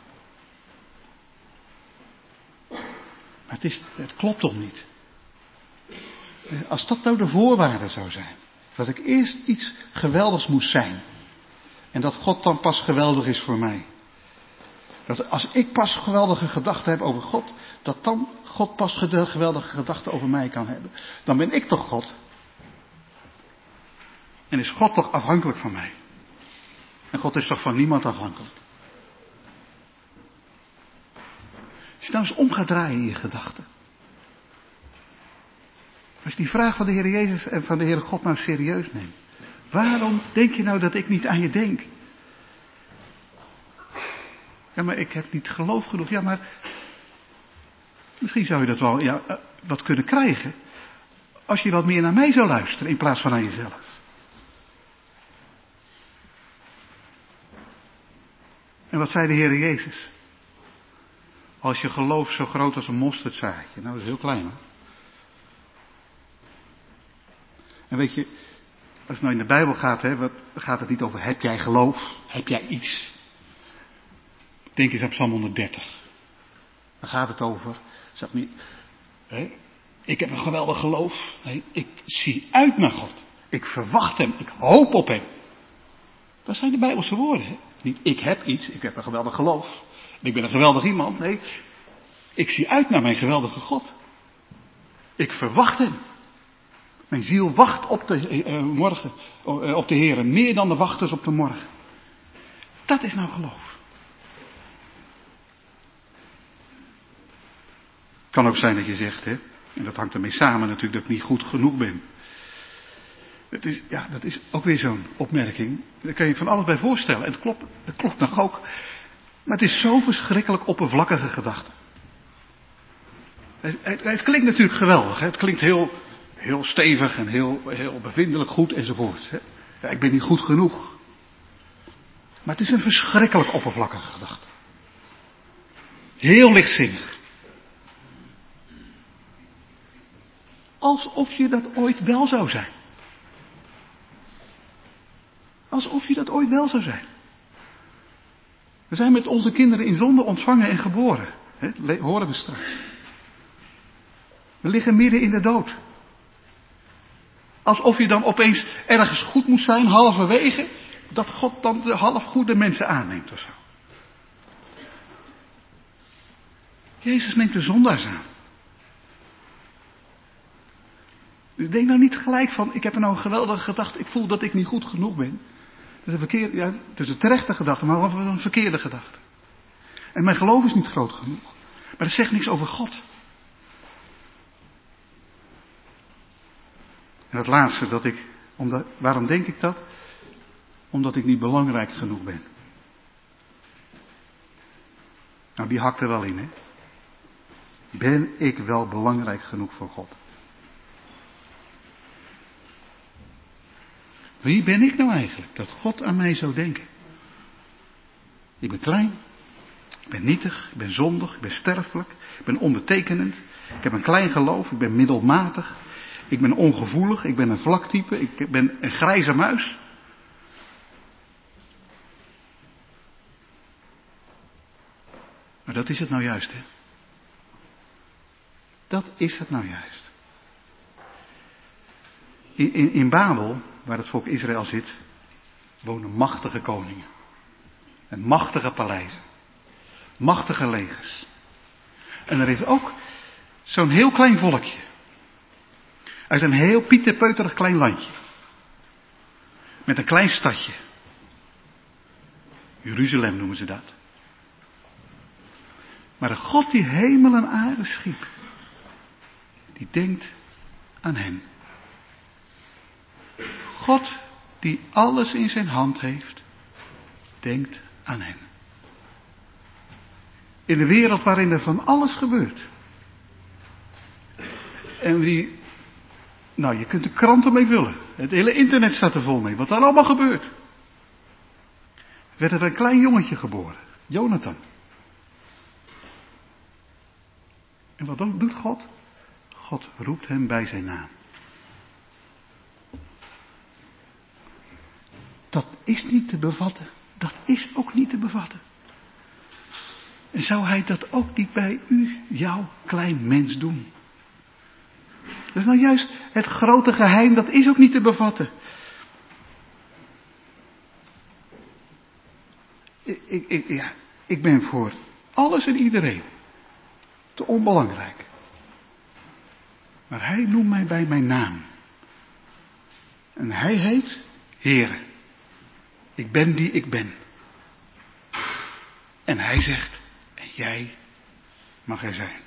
Maar het klopt toch niet? Als dat nou de voorwaarde zou zijn. Dat ik eerst iets geweldigs moest zijn. En dat God dan pas geweldig is voor mij. Dat als ik pas geweldige gedachten heb over God. Dat dan God pas geweldige gedachten over mij kan hebben. Dan ben ik toch God. En is God toch afhankelijk van mij. En God is toch van niemand afhankelijk. Als je nou eens om gaat draaien in je gedachten. Als je die vraag van de Heer Jezus en van de Heere God nou serieus neemt. Waarom denk je nou dat ik niet aan je denk? Ja, maar ik heb niet geloof genoeg. Ja, maar misschien zou je dat wel wat kunnen krijgen. Als je wat meer naar mij zou luisteren in plaats van aan jezelf. En wat zei de Heer Jezus? Als je geloof zo groot als een mosterdzaadje. Nou, dat is heel klein hoor. En weet je, als het nou in de Bijbel gaat, gaat het niet over heb jij geloof, heb jij iets. Denk eens aan Psalm 130. Dan gaat het over, zeg niet, ik heb een geweldig geloof. Nee, ik zie uit naar God. Ik verwacht hem, ik hoop op hem. Dat zijn de Bijbelse woorden. Hè? Niet ik heb iets, ik heb een geweldig geloof. Ik ben een geweldig iemand. Nee, ik zie uit naar mijn geweldige God. Ik verwacht hem. Mijn ziel wacht op op de Heer, meer dan de wachters op de morgen. Dat is nou geloof. Het kan ook zijn dat je zegt, en dat hangt ermee samen natuurlijk, dat ik niet goed genoeg ben. Dat is ook weer zo'n opmerking. Daar kan je van alles bij voorstellen. En het klopt nog ook. Maar het is zo'n verschrikkelijk oppervlakkige gedachte. Het klinkt natuurlijk geweldig. Hè? Het klinkt heel stevig en heel bevindelijk goed enzovoort. Hè? Ja, ik ben niet goed genoeg. Maar het is een verschrikkelijk oppervlakkige gedachte. Heel lichtzinnig. Alsof je dat ooit wel zou zijn. Alsof je dat ooit wel zou zijn. We zijn met onze kinderen in zonde ontvangen en geboren. Horen we straks. We liggen midden in de dood. Alsof je dan opeens ergens goed moet zijn, halverwege, dat God dan de half goede mensen aanneemt of zo. Jezus neemt de zondaars aan. Dus denk nou niet gelijk van, ik heb er nou een geweldige gedachte, ik voel dat ik niet goed genoeg ben. Dat is een terechte gedachte, maar een verkeerde gedachte. En mijn geloof is niet groot genoeg. Maar dat zegt niks over God. En het laatste, waarom denk ik dat? Omdat ik niet belangrijk genoeg ben. Nou, die hakt er wel in, hè. Ben ik wel belangrijk genoeg voor God? Wie ben ik nou eigenlijk, dat God aan mij zou denken? Ik ben klein, ik ben nietig, ik ben zondig, ik ben sterfelijk, ik ben onbetekenend, ik heb een klein geloof, ik ben middelmatig, ik ben ongevoelig, ik ben een vlaktype, ik ben een grijze muis. Maar dat is het nou juist, hè? Dat is het nou juist. In Babel, waar het volk Israël zit, wonen machtige koningen. En machtige paleizen. Machtige legers. En er is ook zo'n heel klein volkje. Uit een heel pieterpeuterig klein landje. Met een klein stadje. Jeruzalem noemen ze dat. Maar de God die hemel en aarde schiep, die denkt aan hen. God die alles in zijn hand heeft, denkt aan hen. In de wereld waarin er van alles gebeurt. En je kunt de kranten mee vullen. Het hele internet staat er vol mee, wat daar allemaal gebeurt. Werd er een klein jongetje geboren, Jonathan. En wat doet God? God roept hem bij zijn naam. Dat is niet te bevatten. Dat is ook niet te bevatten. En zou hij dat ook niet bij u, jouw klein mens, doen? Dat is nou juist het grote geheim, dat is ook niet te bevatten. Ik ben voor alles en iedereen te onbelangrijk. Maar hij noemt mij bij mijn naam. En hij heet Heere. Ik ben die ik ben. En hij zegt, en jij mag er zijn.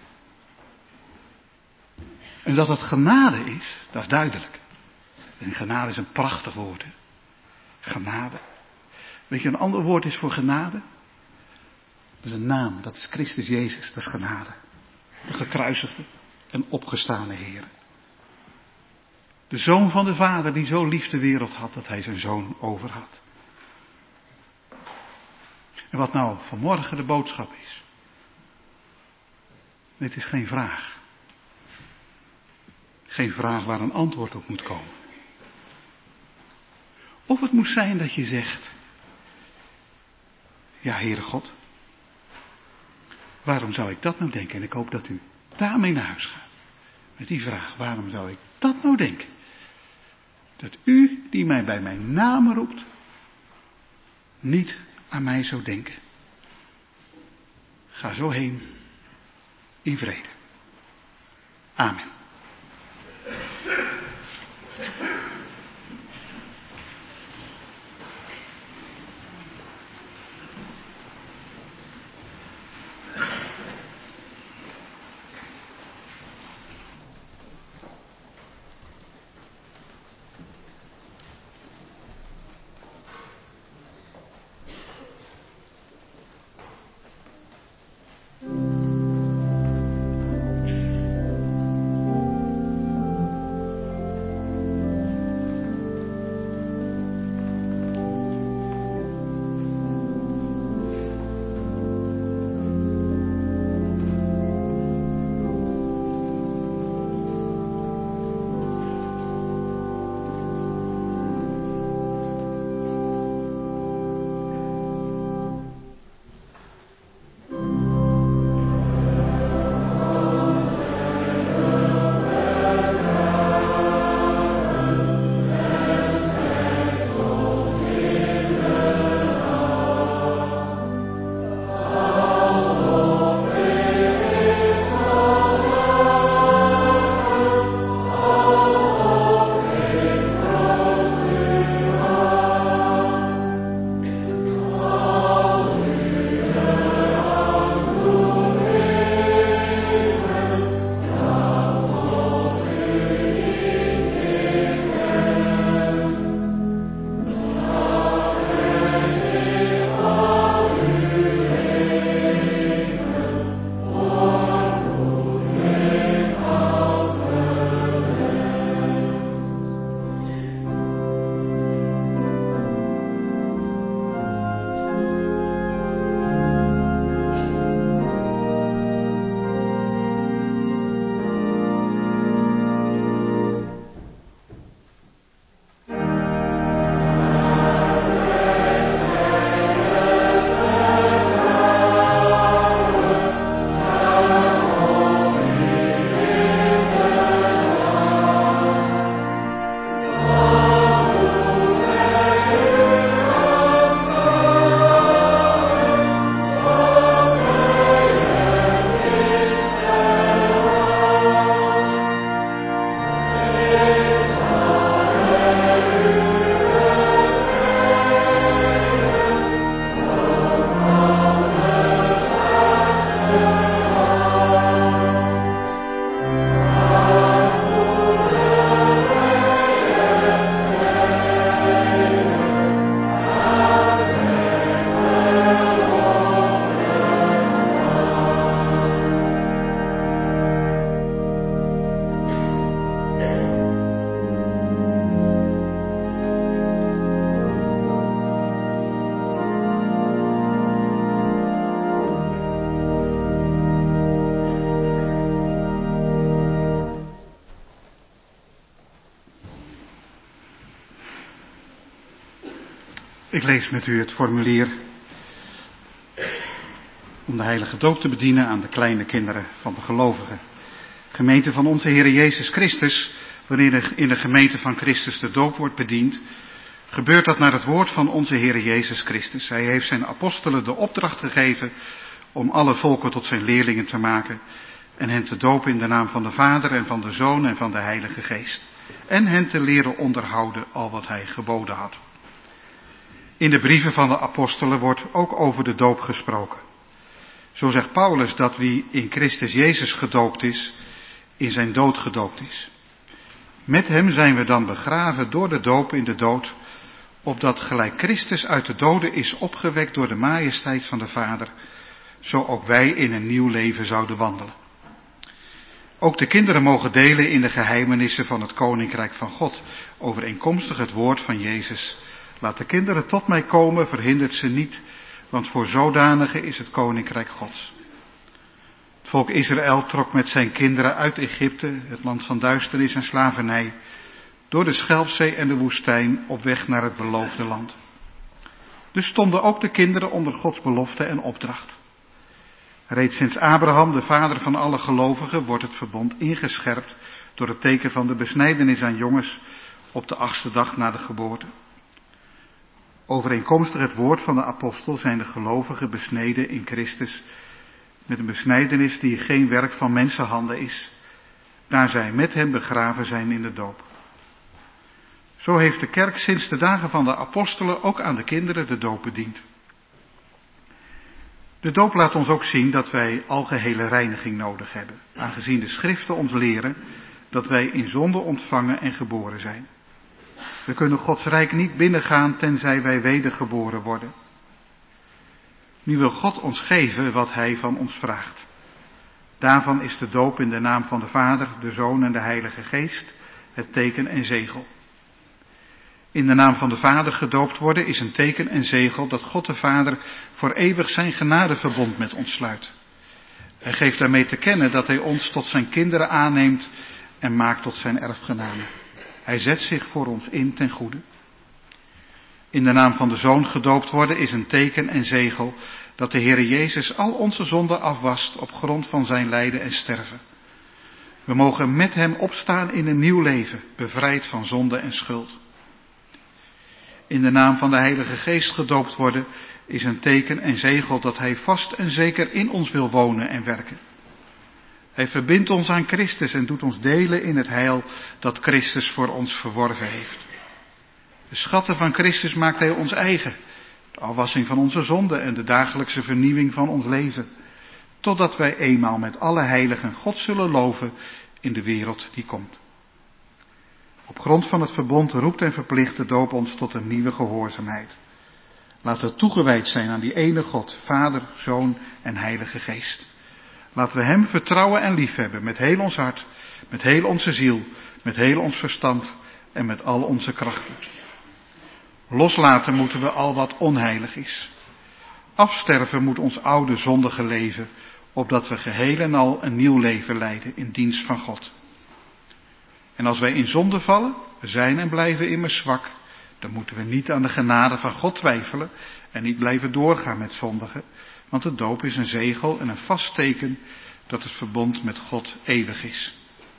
En dat het genade is, dat is duidelijk. En genade is een prachtig woord. Hè? Genade. Weet je, een ander woord is voor genade? Dat is een naam, dat is Christus Jezus, dat is genade. De gekruisigde en opgestane Heer. De Zoon van de Vader die zo lief de wereld had dat hij zijn Zoon over had. En wat nou vanmorgen de boodschap is. Dit is geen vraag. Geen vraag waar een antwoord op moet komen. Of het moet zijn dat je zegt, ja, Heere God, waarom zou ik dat nou denken? En ik hoop dat u daarmee naar huis gaat. Met die vraag, waarom zou ik dat nou denken? Dat u, die mij bij mijn naam roept, niet aan mij zou denken. Ga zo heen in vrede. Amen. Ik lees met u het formulier om de heilige doop te bedienen aan de kleine kinderen van de gelovigen. Gemeente van onze Heer Jezus Christus, wanneer in de gemeente van Christus de doop wordt bediend, gebeurt dat naar het woord van onze Heer Jezus Christus. Hij heeft zijn apostelen de opdracht gegeven om alle volken tot zijn leerlingen te maken en hen te dopen in de naam van de Vader en van de Zoon en van de Heilige Geest. En hen te leren onderhouden al wat hij geboden had. In de brieven van de apostelen wordt ook over de doop gesproken. Zo zegt Paulus dat wie in Christus Jezus gedoopt is, in zijn dood gedoopt is. Met hem zijn we dan begraven door de doop in de dood, opdat gelijk Christus uit de doden is opgewekt door de majesteit van de Vader, zo ook wij in een nieuw leven zouden wandelen. Ook de kinderen mogen delen in de geheimenissen van het Koninkrijk van God, overeenkomstig het woord van Jezus. Laat de kinderen tot mij komen, verhindert ze niet, want voor zodanige is het Koninkrijk Gods. Het volk Israël trok met zijn kinderen uit Egypte, het land van duisternis en slavernij, door de Schelfzee en de woestijn op weg naar het beloofde land. Dus stonden ook de kinderen onder Gods belofte en opdracht. Reeds sinds Abraham, de vader van alle gelovigen, wordt het verbond ingescherpt door het teken van de besnijdenis aan jongens op de 8e dag na de geboorte. Overeenkomstig het woord van de apostel zijn de gelovigen besneden in Christus met een besnijdenis die geen werk van mensenhanden is, daar zij met hem begraven zijn in de doop. Zo heeft de kerk sinds de dagen van de apostelen ook aan de kinderen de doop bediend. De doop laat ons ook zien dat wij algehele reiniging nodig hebben, aangezien de schriften ons leren dat wij in zonde ontvangen en geboren zijn. We kunnen Gods rijk niet binnengaan tenzij wij wedergeboren worden. Nu wil God ons geven wat hij van ons vraagt. Daarvan is de doop in de naam van de Vader, de Zoon en de Heilige Geest het teken en zegel. In de naam van de Vader gedoopt worden is een teken en zegel dat God de Vader voor eeuwig zijn genadeverbond met ons sluit. Hij geeft daarmee te kennen dat hij ons tot zijn kinderen aanneemt en maakt tot zijn erfgenamen. Hij zet zich voor ons in ten goede. In de naam van de Zoon gedoopt worden is een teken en zegel dat de Heere Jezus al onze zonden afwast op grond van zijn lijden en sterven. We mogen met hem opstaan in een nieuw leven, bevrijd van zonde en schuld. In de naam van de Heilige Geest gedoopt worden is een teken en zegel dat hij vast en zeker in ons wil wonen en werken. Hij verbindt ons aan Christus en doet ons delen in het heil dat Christus voor ons verworven heeft. De schatten van Christus maakt hij ons eigen, de afwassing van onze zonden en de dagelijkse vernieuwing van ons leven, totdat wij eenmaal met alle heiligen God zullen loven in de wereld die komt. Op grond van het verbond roept en verplicht de doop ons tot een nieuwe gehoorzaamheid. Laten we toegewijd zijn aan die ene God, Vader, Zoon en Heilige Geest. Laten we hem vertrouwen en liefhebben met heel ons hart, met heel onze ziel, met heel ons verstand en met al onze krachten. Loslaten moeten we al wat onheilig is. Afsterven moet ons oude zondige leven, opdat we geheel en al een nieuw leven leiden in dienst van God. En als wij in zonde vallen, we zijn en blijven immers zwak, dan moeten we niet aan de genade van God twijfelen en niet blijven doorgaan met zondigen, want de doop is een zegel en een vast teken dat het verbond met God eeuwig is.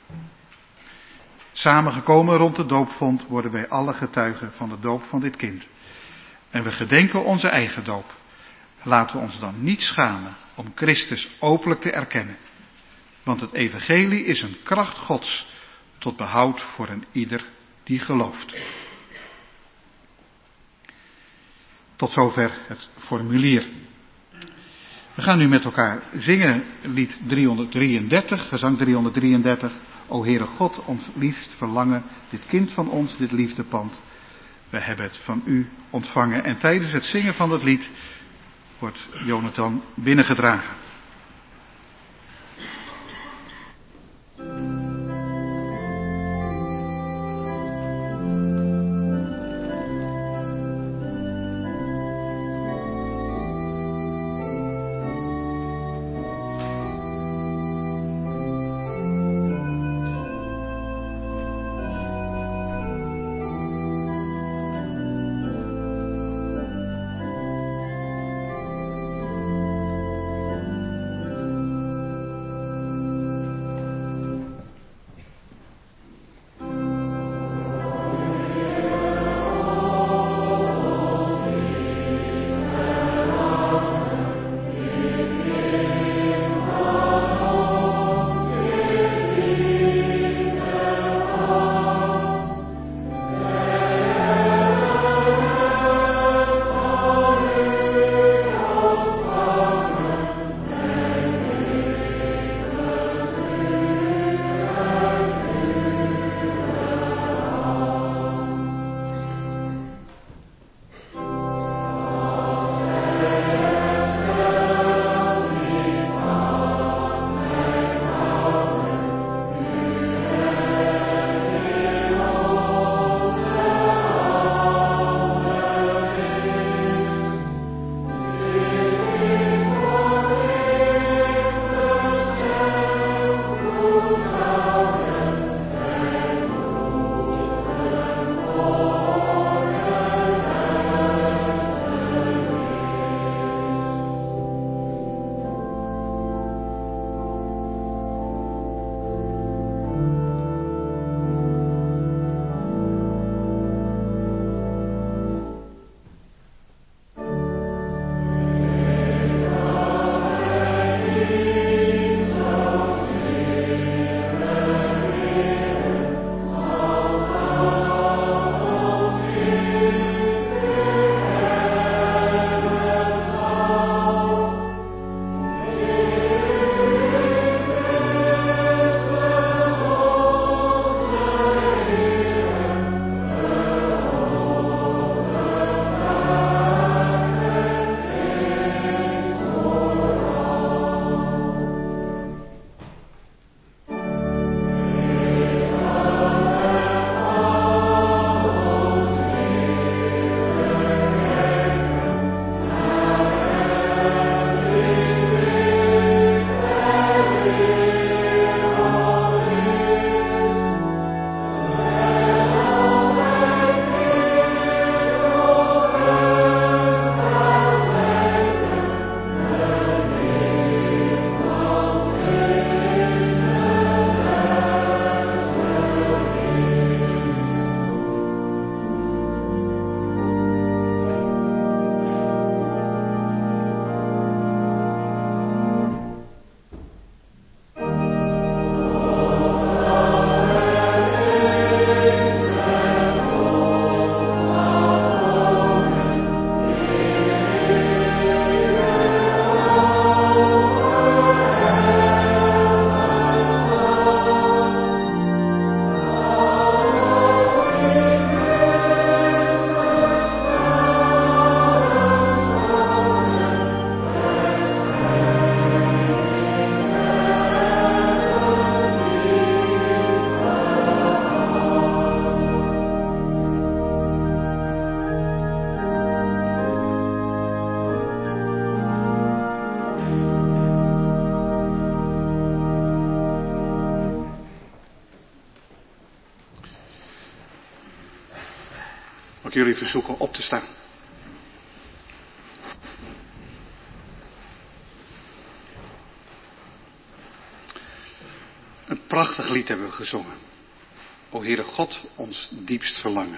Samengekomen rond de doopvond worden wij alle getuigen van de doop van dit kind. En we gedenken onze eigen doop. Laten we ons dan niet schamen om Christus openlijk te erkennen. Want het evangelie is een kracht Gods tot behoud voor een ieder die gelooft. Tot zover het formulier. We gaan nu met elkaar zingen lied 333, gezang 333. O Heere God, ons liefst verlangen, dit kind van ons, dit liefdepand. We hebben het van u ontvangen en tijdens het zingen van het lied wordt Jonathan binnengedragen. ik jullie verzoeken op te staan. Een prachtig lied hebben we gezongen. O Heere God, ons diepst verlangen.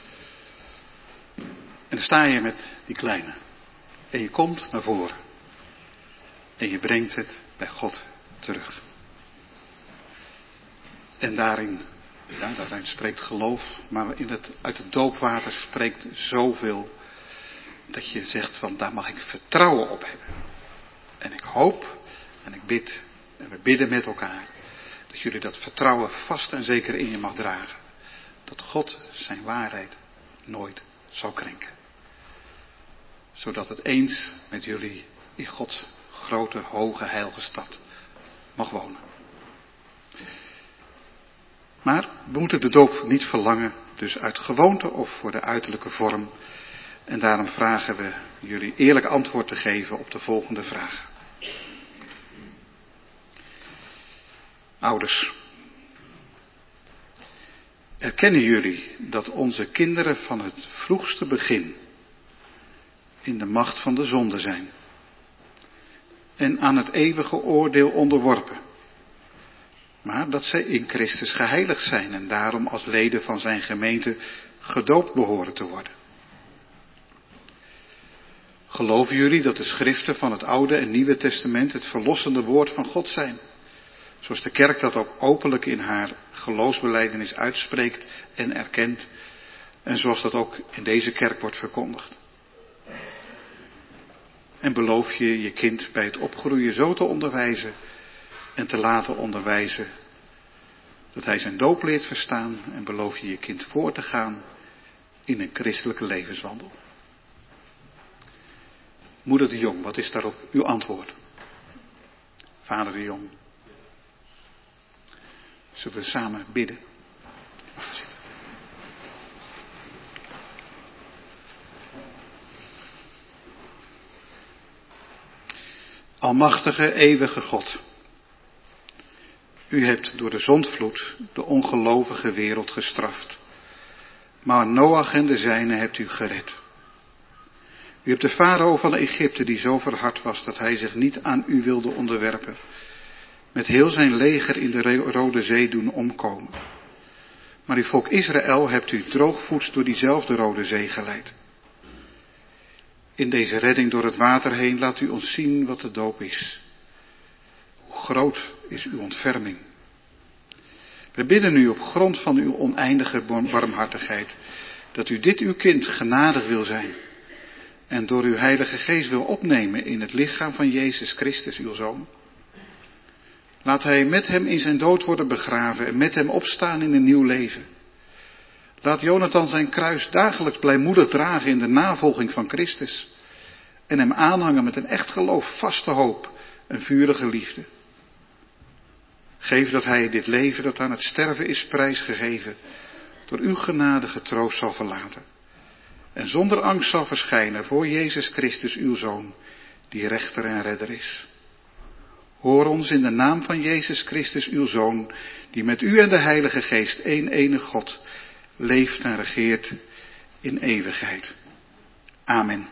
En dan sta je met die kleine. En je komt naar voren. En je brengt het bij God terug. En daarin spreekt geloof. Maar uit het doopwater spreekt zoveel. Dat je zegt van daar mag ik vertrouwen op hebben. En ik hoop en ik bid. En we bidden met elkaar. Dat jullie dat vertrouwen vast en zeker in je mag dragen. Dat God zijn waarheid nooit zal krenken. Zodat het eens met jullie in Gods grote, hoge, heilige stad mag wonen. Maar we moeten de doop niet verlangen, dus uit gewoonte of voor de uiterlijke vorm. En daarom vragen we jullie eerlijk antwoord te geven op de volgende vragen. Ouders, erkennen jullie dat onze kinderen van het vroegste begin in de macht van de zonde zijn en aan het eeuwige oordeel onderworpen, maar dat zij in Christus geheiligd zijn en daarom als leden van zijn gemeente gedoopt behoren te worden? Geloven jullie dat de schriften van het Oude en Nieuwe Testament het verlossende woord van God zijn? Zoals de kerk dat ook openlijk in haar geloofsbelijdenis uitspreekt en erkent. En zoals dat ook in deze kerk wordt verkondigd. En beloof je je kind bij het opgroeien zo te onderwijzen en te laten onderwijzen. Dat hij zijn doop leert verstaan. En beloof je je kind voor te gaan in een christelijke levenswandel. Moeder de Jong, wat is daarop uw antwoord? Vader de Jong. Zullen we samen bidden? Mag zitten. Almachtige, eeuwige God. U hebt door de zondvloed de ongelovige wereld gestraft. Maar Noach en de zijnen hebt u gered. U hebt de farao van Egypte, die zo verhard was dat hij zich niet aan u wilde onderwerpen, met heel zijn leger in de Rode Zee doen omkomen. Maar uw volk Israël hebt u droogvoets door diezelfde Rode Zee geleid. In deze redding door het water heen laat u ons zien wat de doop is. Hoe groot is uw ontferming. We bidden u op grond van uw oneindige barmhartigheid, dat u dit uw kind genadig wil zijn en door uw Heilige Geest wil opnemen in het lichaam van Jezus Christus, uw Zoon. Laat hij met hem in zijn dood worden begraven en met hem opstaan in een nieuw leven. Laat Jonathan zijn kruis dagelijks blijmoedig dragen in de navolging van Christus. En hem aanhangen met een echt geloof, vaste hoop en vurige liefde. Geef dat hij dit leven dat aan het sterven is prijsgegeven, door uw genadige troost zal verlaten. En zonder angst zal verschijnen voor Jezus Christus, uw Zoon, die rechter en redder is. Hoor ons in de naam van Jezus Christus, uw Zoon, die met u en de Heilige Geest één enig God leeft en regeert in eeuwigheid. Amen.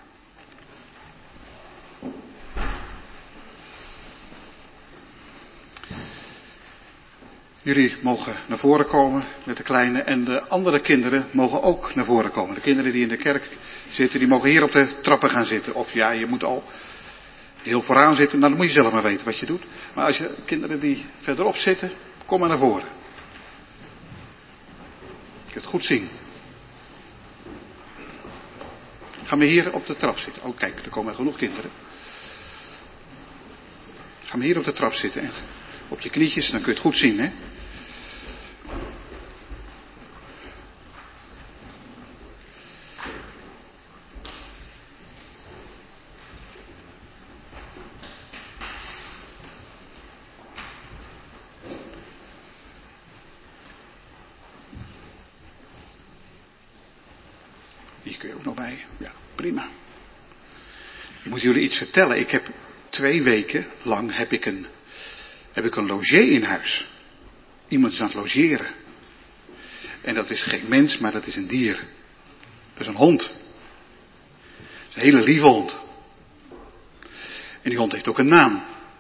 Jullie mogen naar voren komen met de kleine en de andere kinderen mogen ook naar voren komen. De kinderen die in de kerk zitten, die mogen hier op de trappen gaan zitten. Of ja, je moet al heel vooraan zitten, nou dan moet je zelf maar weten wat je doet. Maar als je kinderen die verderop zitten, kom maar naar voren. Je kunt het goed zien. Ga maar hier op de trap zitten. Oh kijk, er komen genoeg kinderen. Ga maar hier op de trap zitten en op je knietjes, dan kun je het goed zien, hè. Hier kun je ook nog bij. Ja, prima. Ik moet jullie iets vertellen. Ik heb 2 weken lang heb ik een logé in huis. Iemand is aan het logeren. En dat is geen mens, maar dat is een dier. Dat is een hond. Dat is een hele lieve hond. En die hond heeft ook een naam.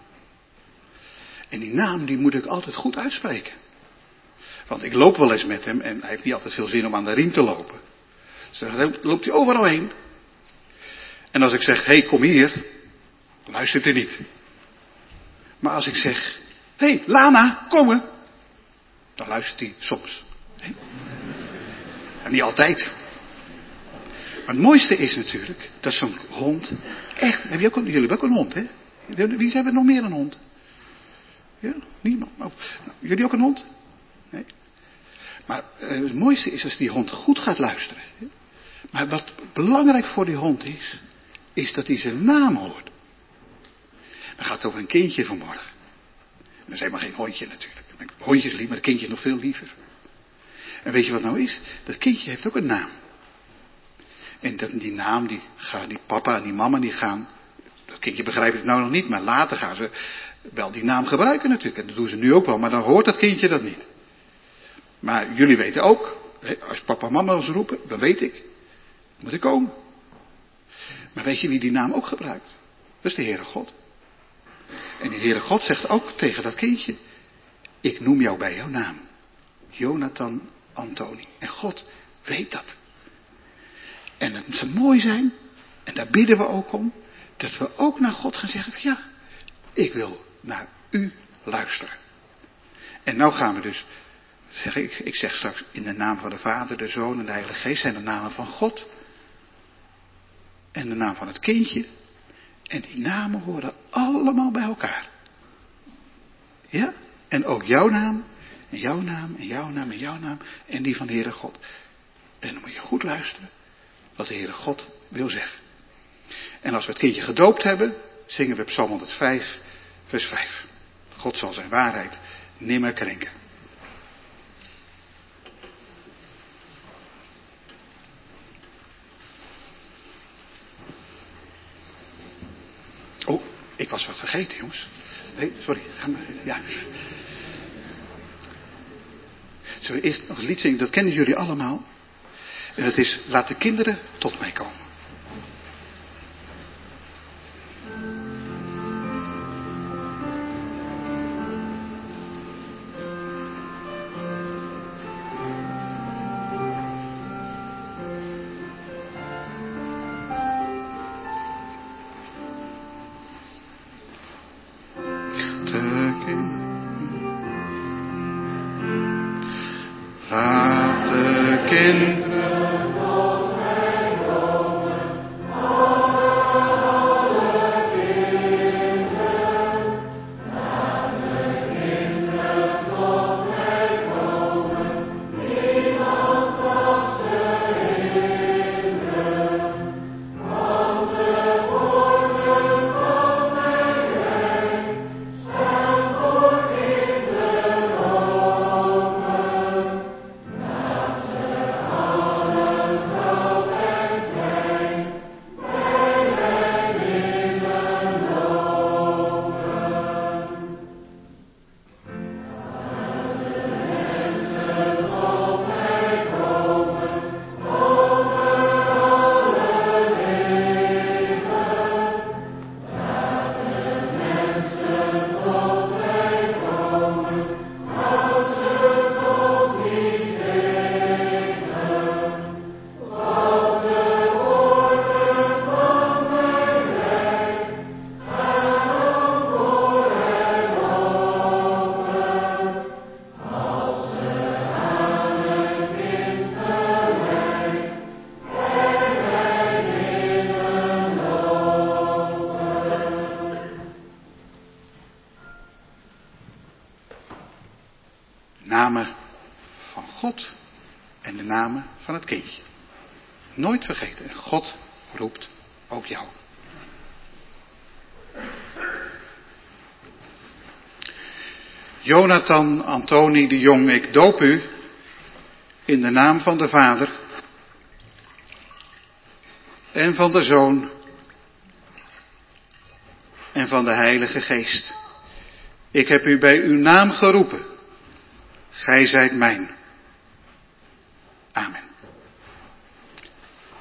En die naam die moet ik altijd goed uitspreken. Want ik loop wel eens met hem en hij heeft niet altijd veel zin om aan de riem te lopen. Dus dan loopt hij overal heen. En als ik zeg, hé, kom hier, luistert hij niet. Maar als ik zeg, hé, Lana, kom er. Dan luistert hij soms. En niet altijd. Maar het mooiste is natuurlijk, dat zo'n hond echt, jullie hebben ook een hond, hè? Wie hebben nog meer een hond? Ja, niemand. Oh, jullie ook een hond? Nee. Maar het mooiste is als die hond goed gaat luisteren. Maar wat belangrijk voor die hond is dat hij zijn naam hoort. Dan gaat het over een kindje vanmorgen. Dat is helemaal geen hondje natuurlijk. Hondjes lief, maar het kindje is nog veel liever. En weet je wat nou is? Dat kindje heeft ook een naam. En die naam, die papa en die mama die gaan, dat kindje begrijpt het nou nog niet, maar later gaan ze wel die naam gebruiken natuurlijk. En dat doen ze nu ook wel, maar dan hoort dat kindje dat niet. Maar jullie weten ook, als papa en mama ons roepen, dan weet ik, moet ik komen. Maar weet je wie die naam ook gebruikt? Dat is de Heere God. En de Heere God zegt ook tegen dat kindje, ik noem jou bij jouw naam. Jonathan Antoni. En God weet dat. En het zou mooi zijn, en daar bidden we ook om, dat we ook naar God gaan zeggen, ja, ik wil naar u luisteren. En nou gaan we dus, ik zeg straks in de naam van de Vader, de Zoon en de Heilige Geest, zijn de namen van God. En de naam van het kindje. En die namen horen allemaal bij elkaar. Ja? En ook jouw naam, en jouw naam, en jouw naam, en jouw naam, en die van de Heere God. En dan moet je goed luisteren wat de Heere God wil zeggen. En als we het kindje gedoopt hebben, zingen we Psalm 105, vers 5. God zal zijn waarheid nimmer krenken. Oh, ik was wat vergeten, jongens. Nee, sorry. Ga maar. Ja. Zullen we eerst nog een lied zingen? Dat kennen jullie allemaal. En dat is, laat de kinderen tot mij komen. Laat de kinderen tot mij komen. Namen van God en de namen van het kindje. Nooit vergeten. God roept ook jou. Jonathan Antoni de Jong, ik doop u in de naam van de Vader en van de Zoon en van de Heilige Geest. Ik heb u bij uw naam geroepen. Gij zijt mijn. Amen.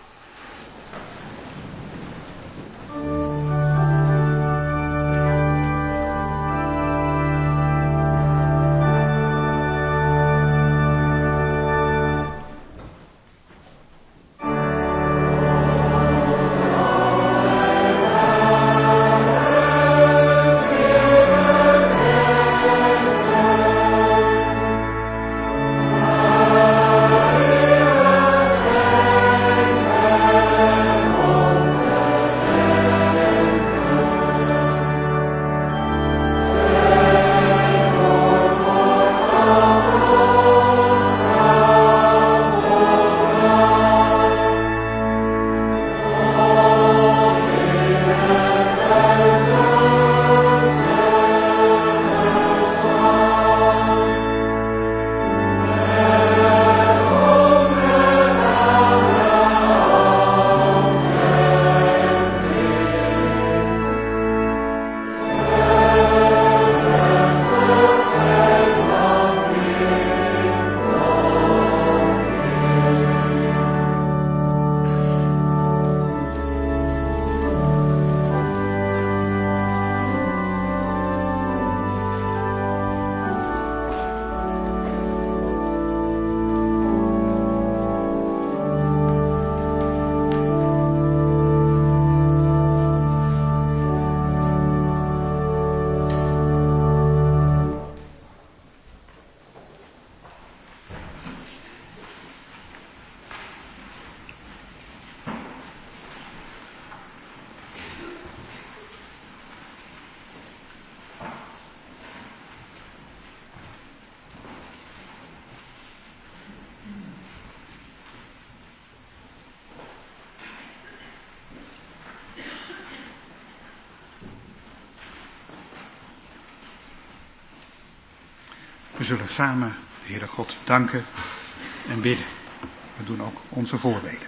We zullen samen de Heere God danken en bidden. We doen ook onze voorbeden.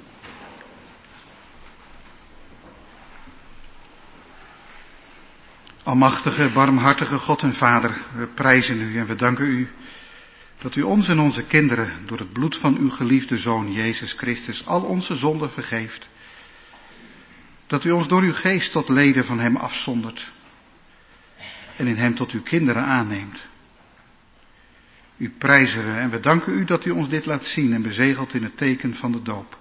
Almachtige, barmhartige God en Vader, we prijzen u en we danken u dat u ons en onze kinderen door het bloed van uw geliefde Zoon Jezus Christus al onze zonden vergeeft. Dat u ons door uw geest tot leden van hem afzondert en in hem tot uw kinderen aanneemt. U prijzen we en we danken u dat u ons dit laat zien en bezegelt in het teken van de doop.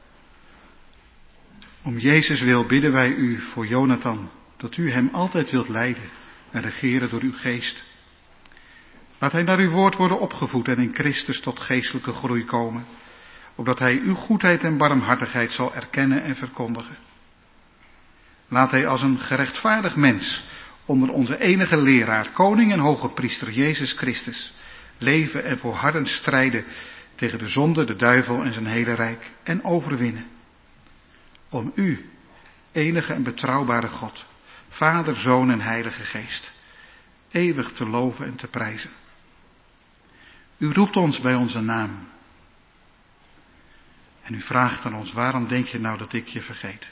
Om Jezus wil bidden wij u voor Jonathan, dat u hem altijd wilt leiden en regeren door uw geest. Laat hij naar uw woord worden opgevoed en in Christus tot geestelijke groei komen, opdat hij uw goedheid en barmhartigheid zal erkennen en verkondigen. Laat hij als een gerechtvaardig mens onder onze enige leraar, koning en hoge priester Jezus Christus leven en volhardend strijden tegen de zonde, de duivel en zijn hele rijk en overwinnen. Om u, enige en betrouwbare God, Vader, Zoon en Heilige Geest, eeuwig te loven en te prijzen. U roept ons bij onze naam. En u vraagt aan ons, waarom denk je nou dat ik je vergeet?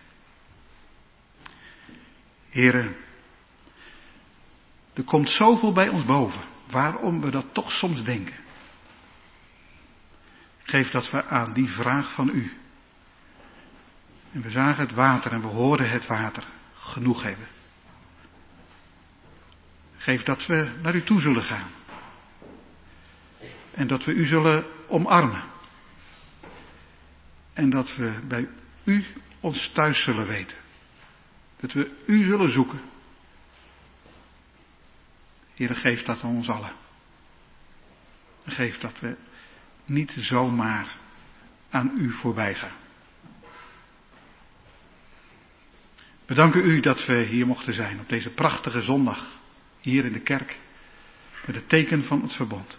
Heren, er komt zoveel bij ons boven, waarom we dat toch soms denken. Geef dat we aan die vraag van u. En we zagen het water en we hoorden het water genoeg hebben. Geef dat we naar u toe zullen gaan. En dat we u zullen omarmen. En dat we bij u ons thuis zullen weten. Dat we u zullen zoeken. Heere, geef dat aan ons allen. En geef dat we niet zomaar aan u voorbij gaan. We danken u dat we hier mochten zijn op deze prachtige zondag. Hier in de kerk. Met het teken van het verbond.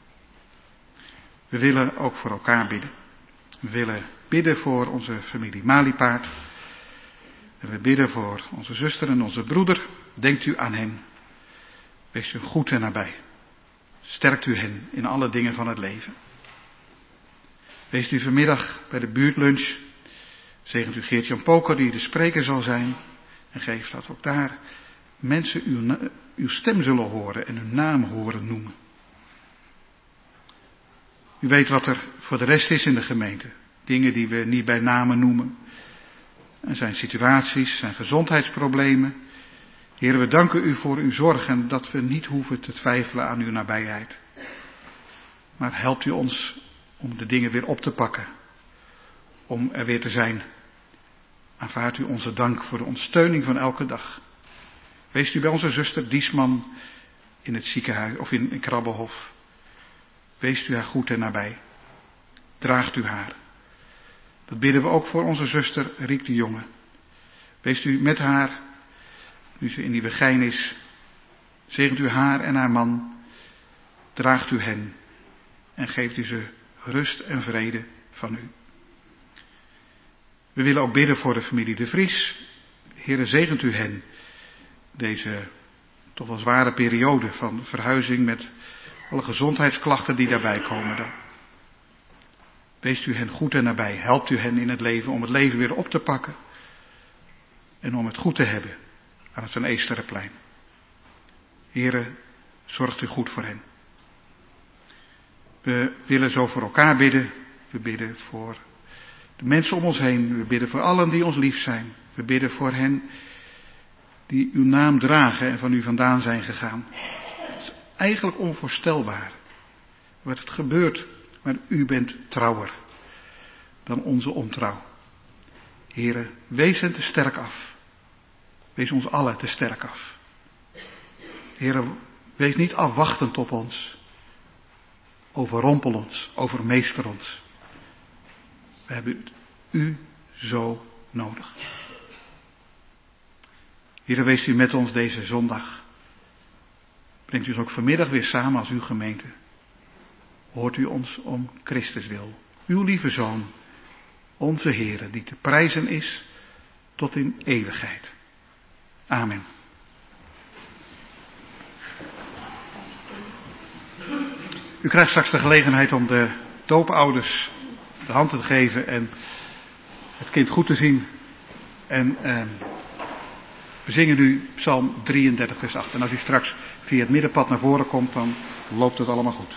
We willen ook voor elkaar bidden. We willen bidden voor onze familie Maliepaard. En we bidden voor onze zuster en onze broeder. Denkt u aan hen. Wees u goed en nabij. Sterkt u hen in alle dingen van het leven. Wees u vanmiddag bij de buurtlunch. Zegent u Geert-Jan Poker die de spreker zal zijn. En geef dat ook daar mensen uw stem zullen horen en uw naam horen noemen. U weet wat er voor de rest is in de gemeente. Dingen die we niet bij namen noemen. Er zijn situaties, zijn gezondheidsproblemen. Heer, we danken u voor uw zorg en dat we niet hoeven te twijfelen aan uw nabijheid. Maar helpt u ons om de dingen weer op te pakken. Om er weer te zijn. Aanvaardt u onze dank voor de ondersteuning van elke dag. Wees u bij onze zuster Diesman in het ziekenhuis of in Krabbelhof. Wees u haar goed en nabij. Draagt u haar. Dat bidden we ook voor onze zuster Riek de Jonge. Wees u met haar, nu ze in die wegijn is. Zegent u haar en haar man. Draagt u hen. En geeft u ze rust en vrede van u. We willen ook bidden voor de familie De Vries. Heere, zegent u hen. Deze toch wel zware periode van verhuizing met alle gezondheidsklachten die daarbij komen dan. Wees u hen goed en nabij. Helpt u hen in het leven om het leven weer op te pakken. En om het goed te hebben aan het Van Eesterenplein. Heere, zorgt u goed voor hen. We willen zo voor elkaar bidden. We bidden voor de mensen om ons heen. We bidden voor allen die ons lief zijn. We bidden voor hen die uw naam dragen en van u vandaan zijn gegaan. Het is eigenlijk onvoorstelbaar wat het gebeurt, maar u bent trouwer dan onze ontrouw. Heere, wees hen te sterk af. Wees ons allen te sterk af. Heere, wees niet afwachtend op ons. Overrompel ons, overmeester ons. We hebben u zo nodig. Heere, wees u met ons deze zondag. Brengt u ons ook vanmiddag weer samen als uw gemeente. Hoort u ons om Christus wil. Uw lieve Zoon, onze Heere, die te prijzen is tot in eeuwigheid. Amen. U krijgt straks de gelegenheid om de doopouders de hand te geven en het kind goed te zien. En we zingen nu Psalm 33 vers 8. En als u straks via het middenpad naar voren komt, dan loopt het allemaal goed.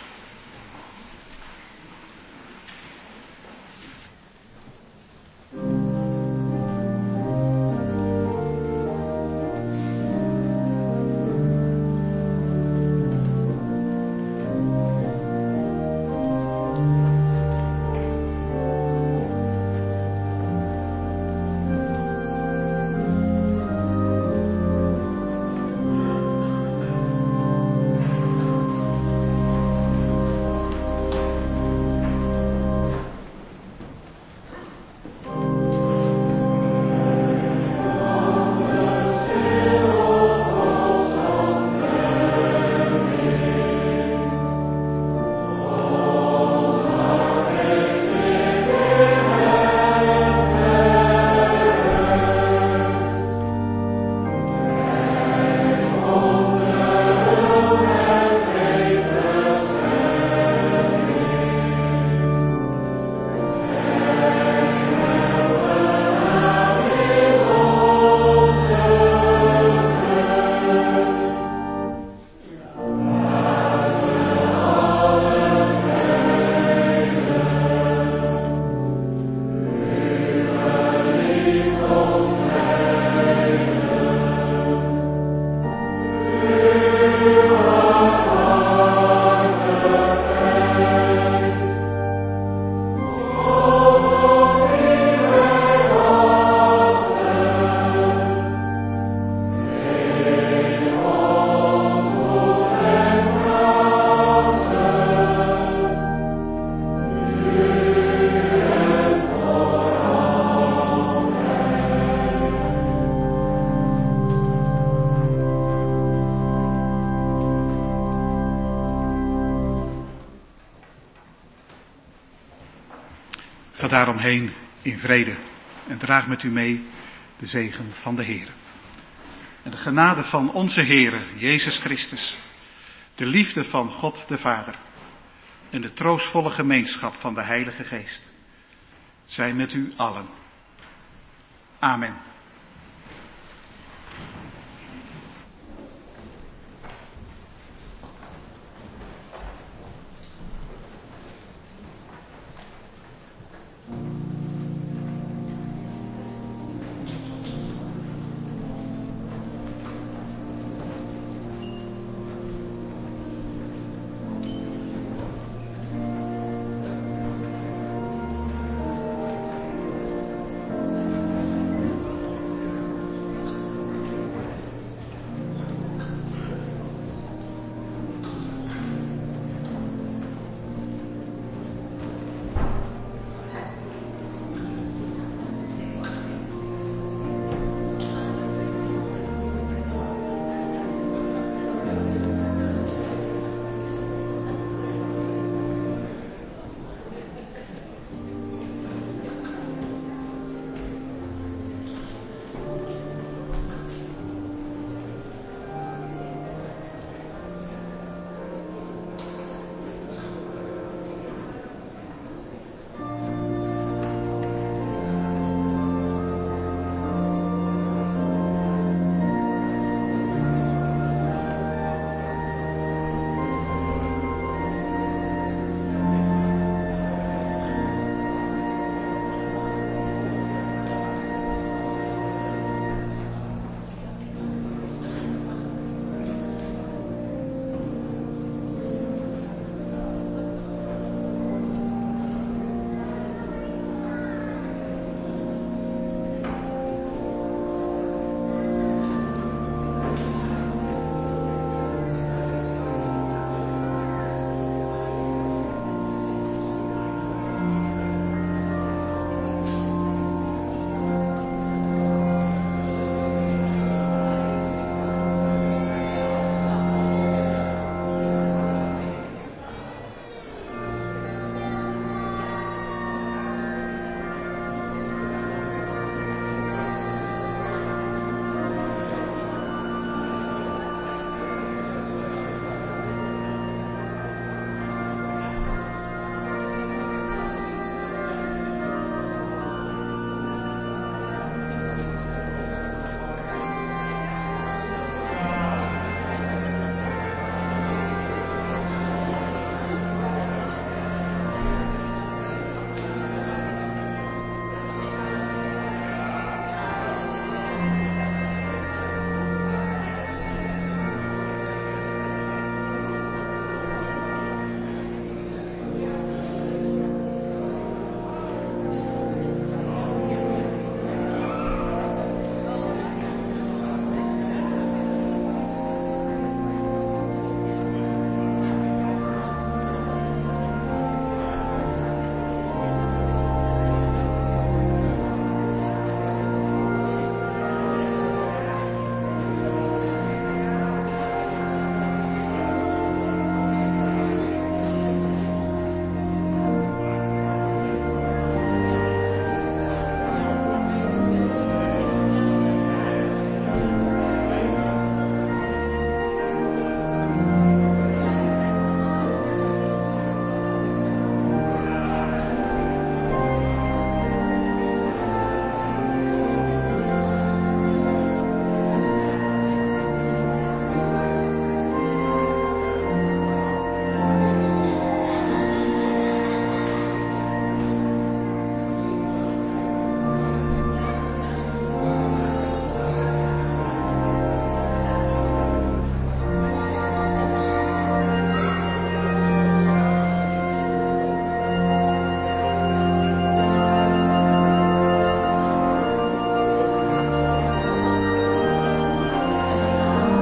Ga daaromheen in vrede en draag met u mee de zegen van de Heer. En de genade van onze Heere, Jezus Christus, de liefde van God de Vader en de troostvolle gemeenschap van de Heilige Geest, zij met u allen. Amen.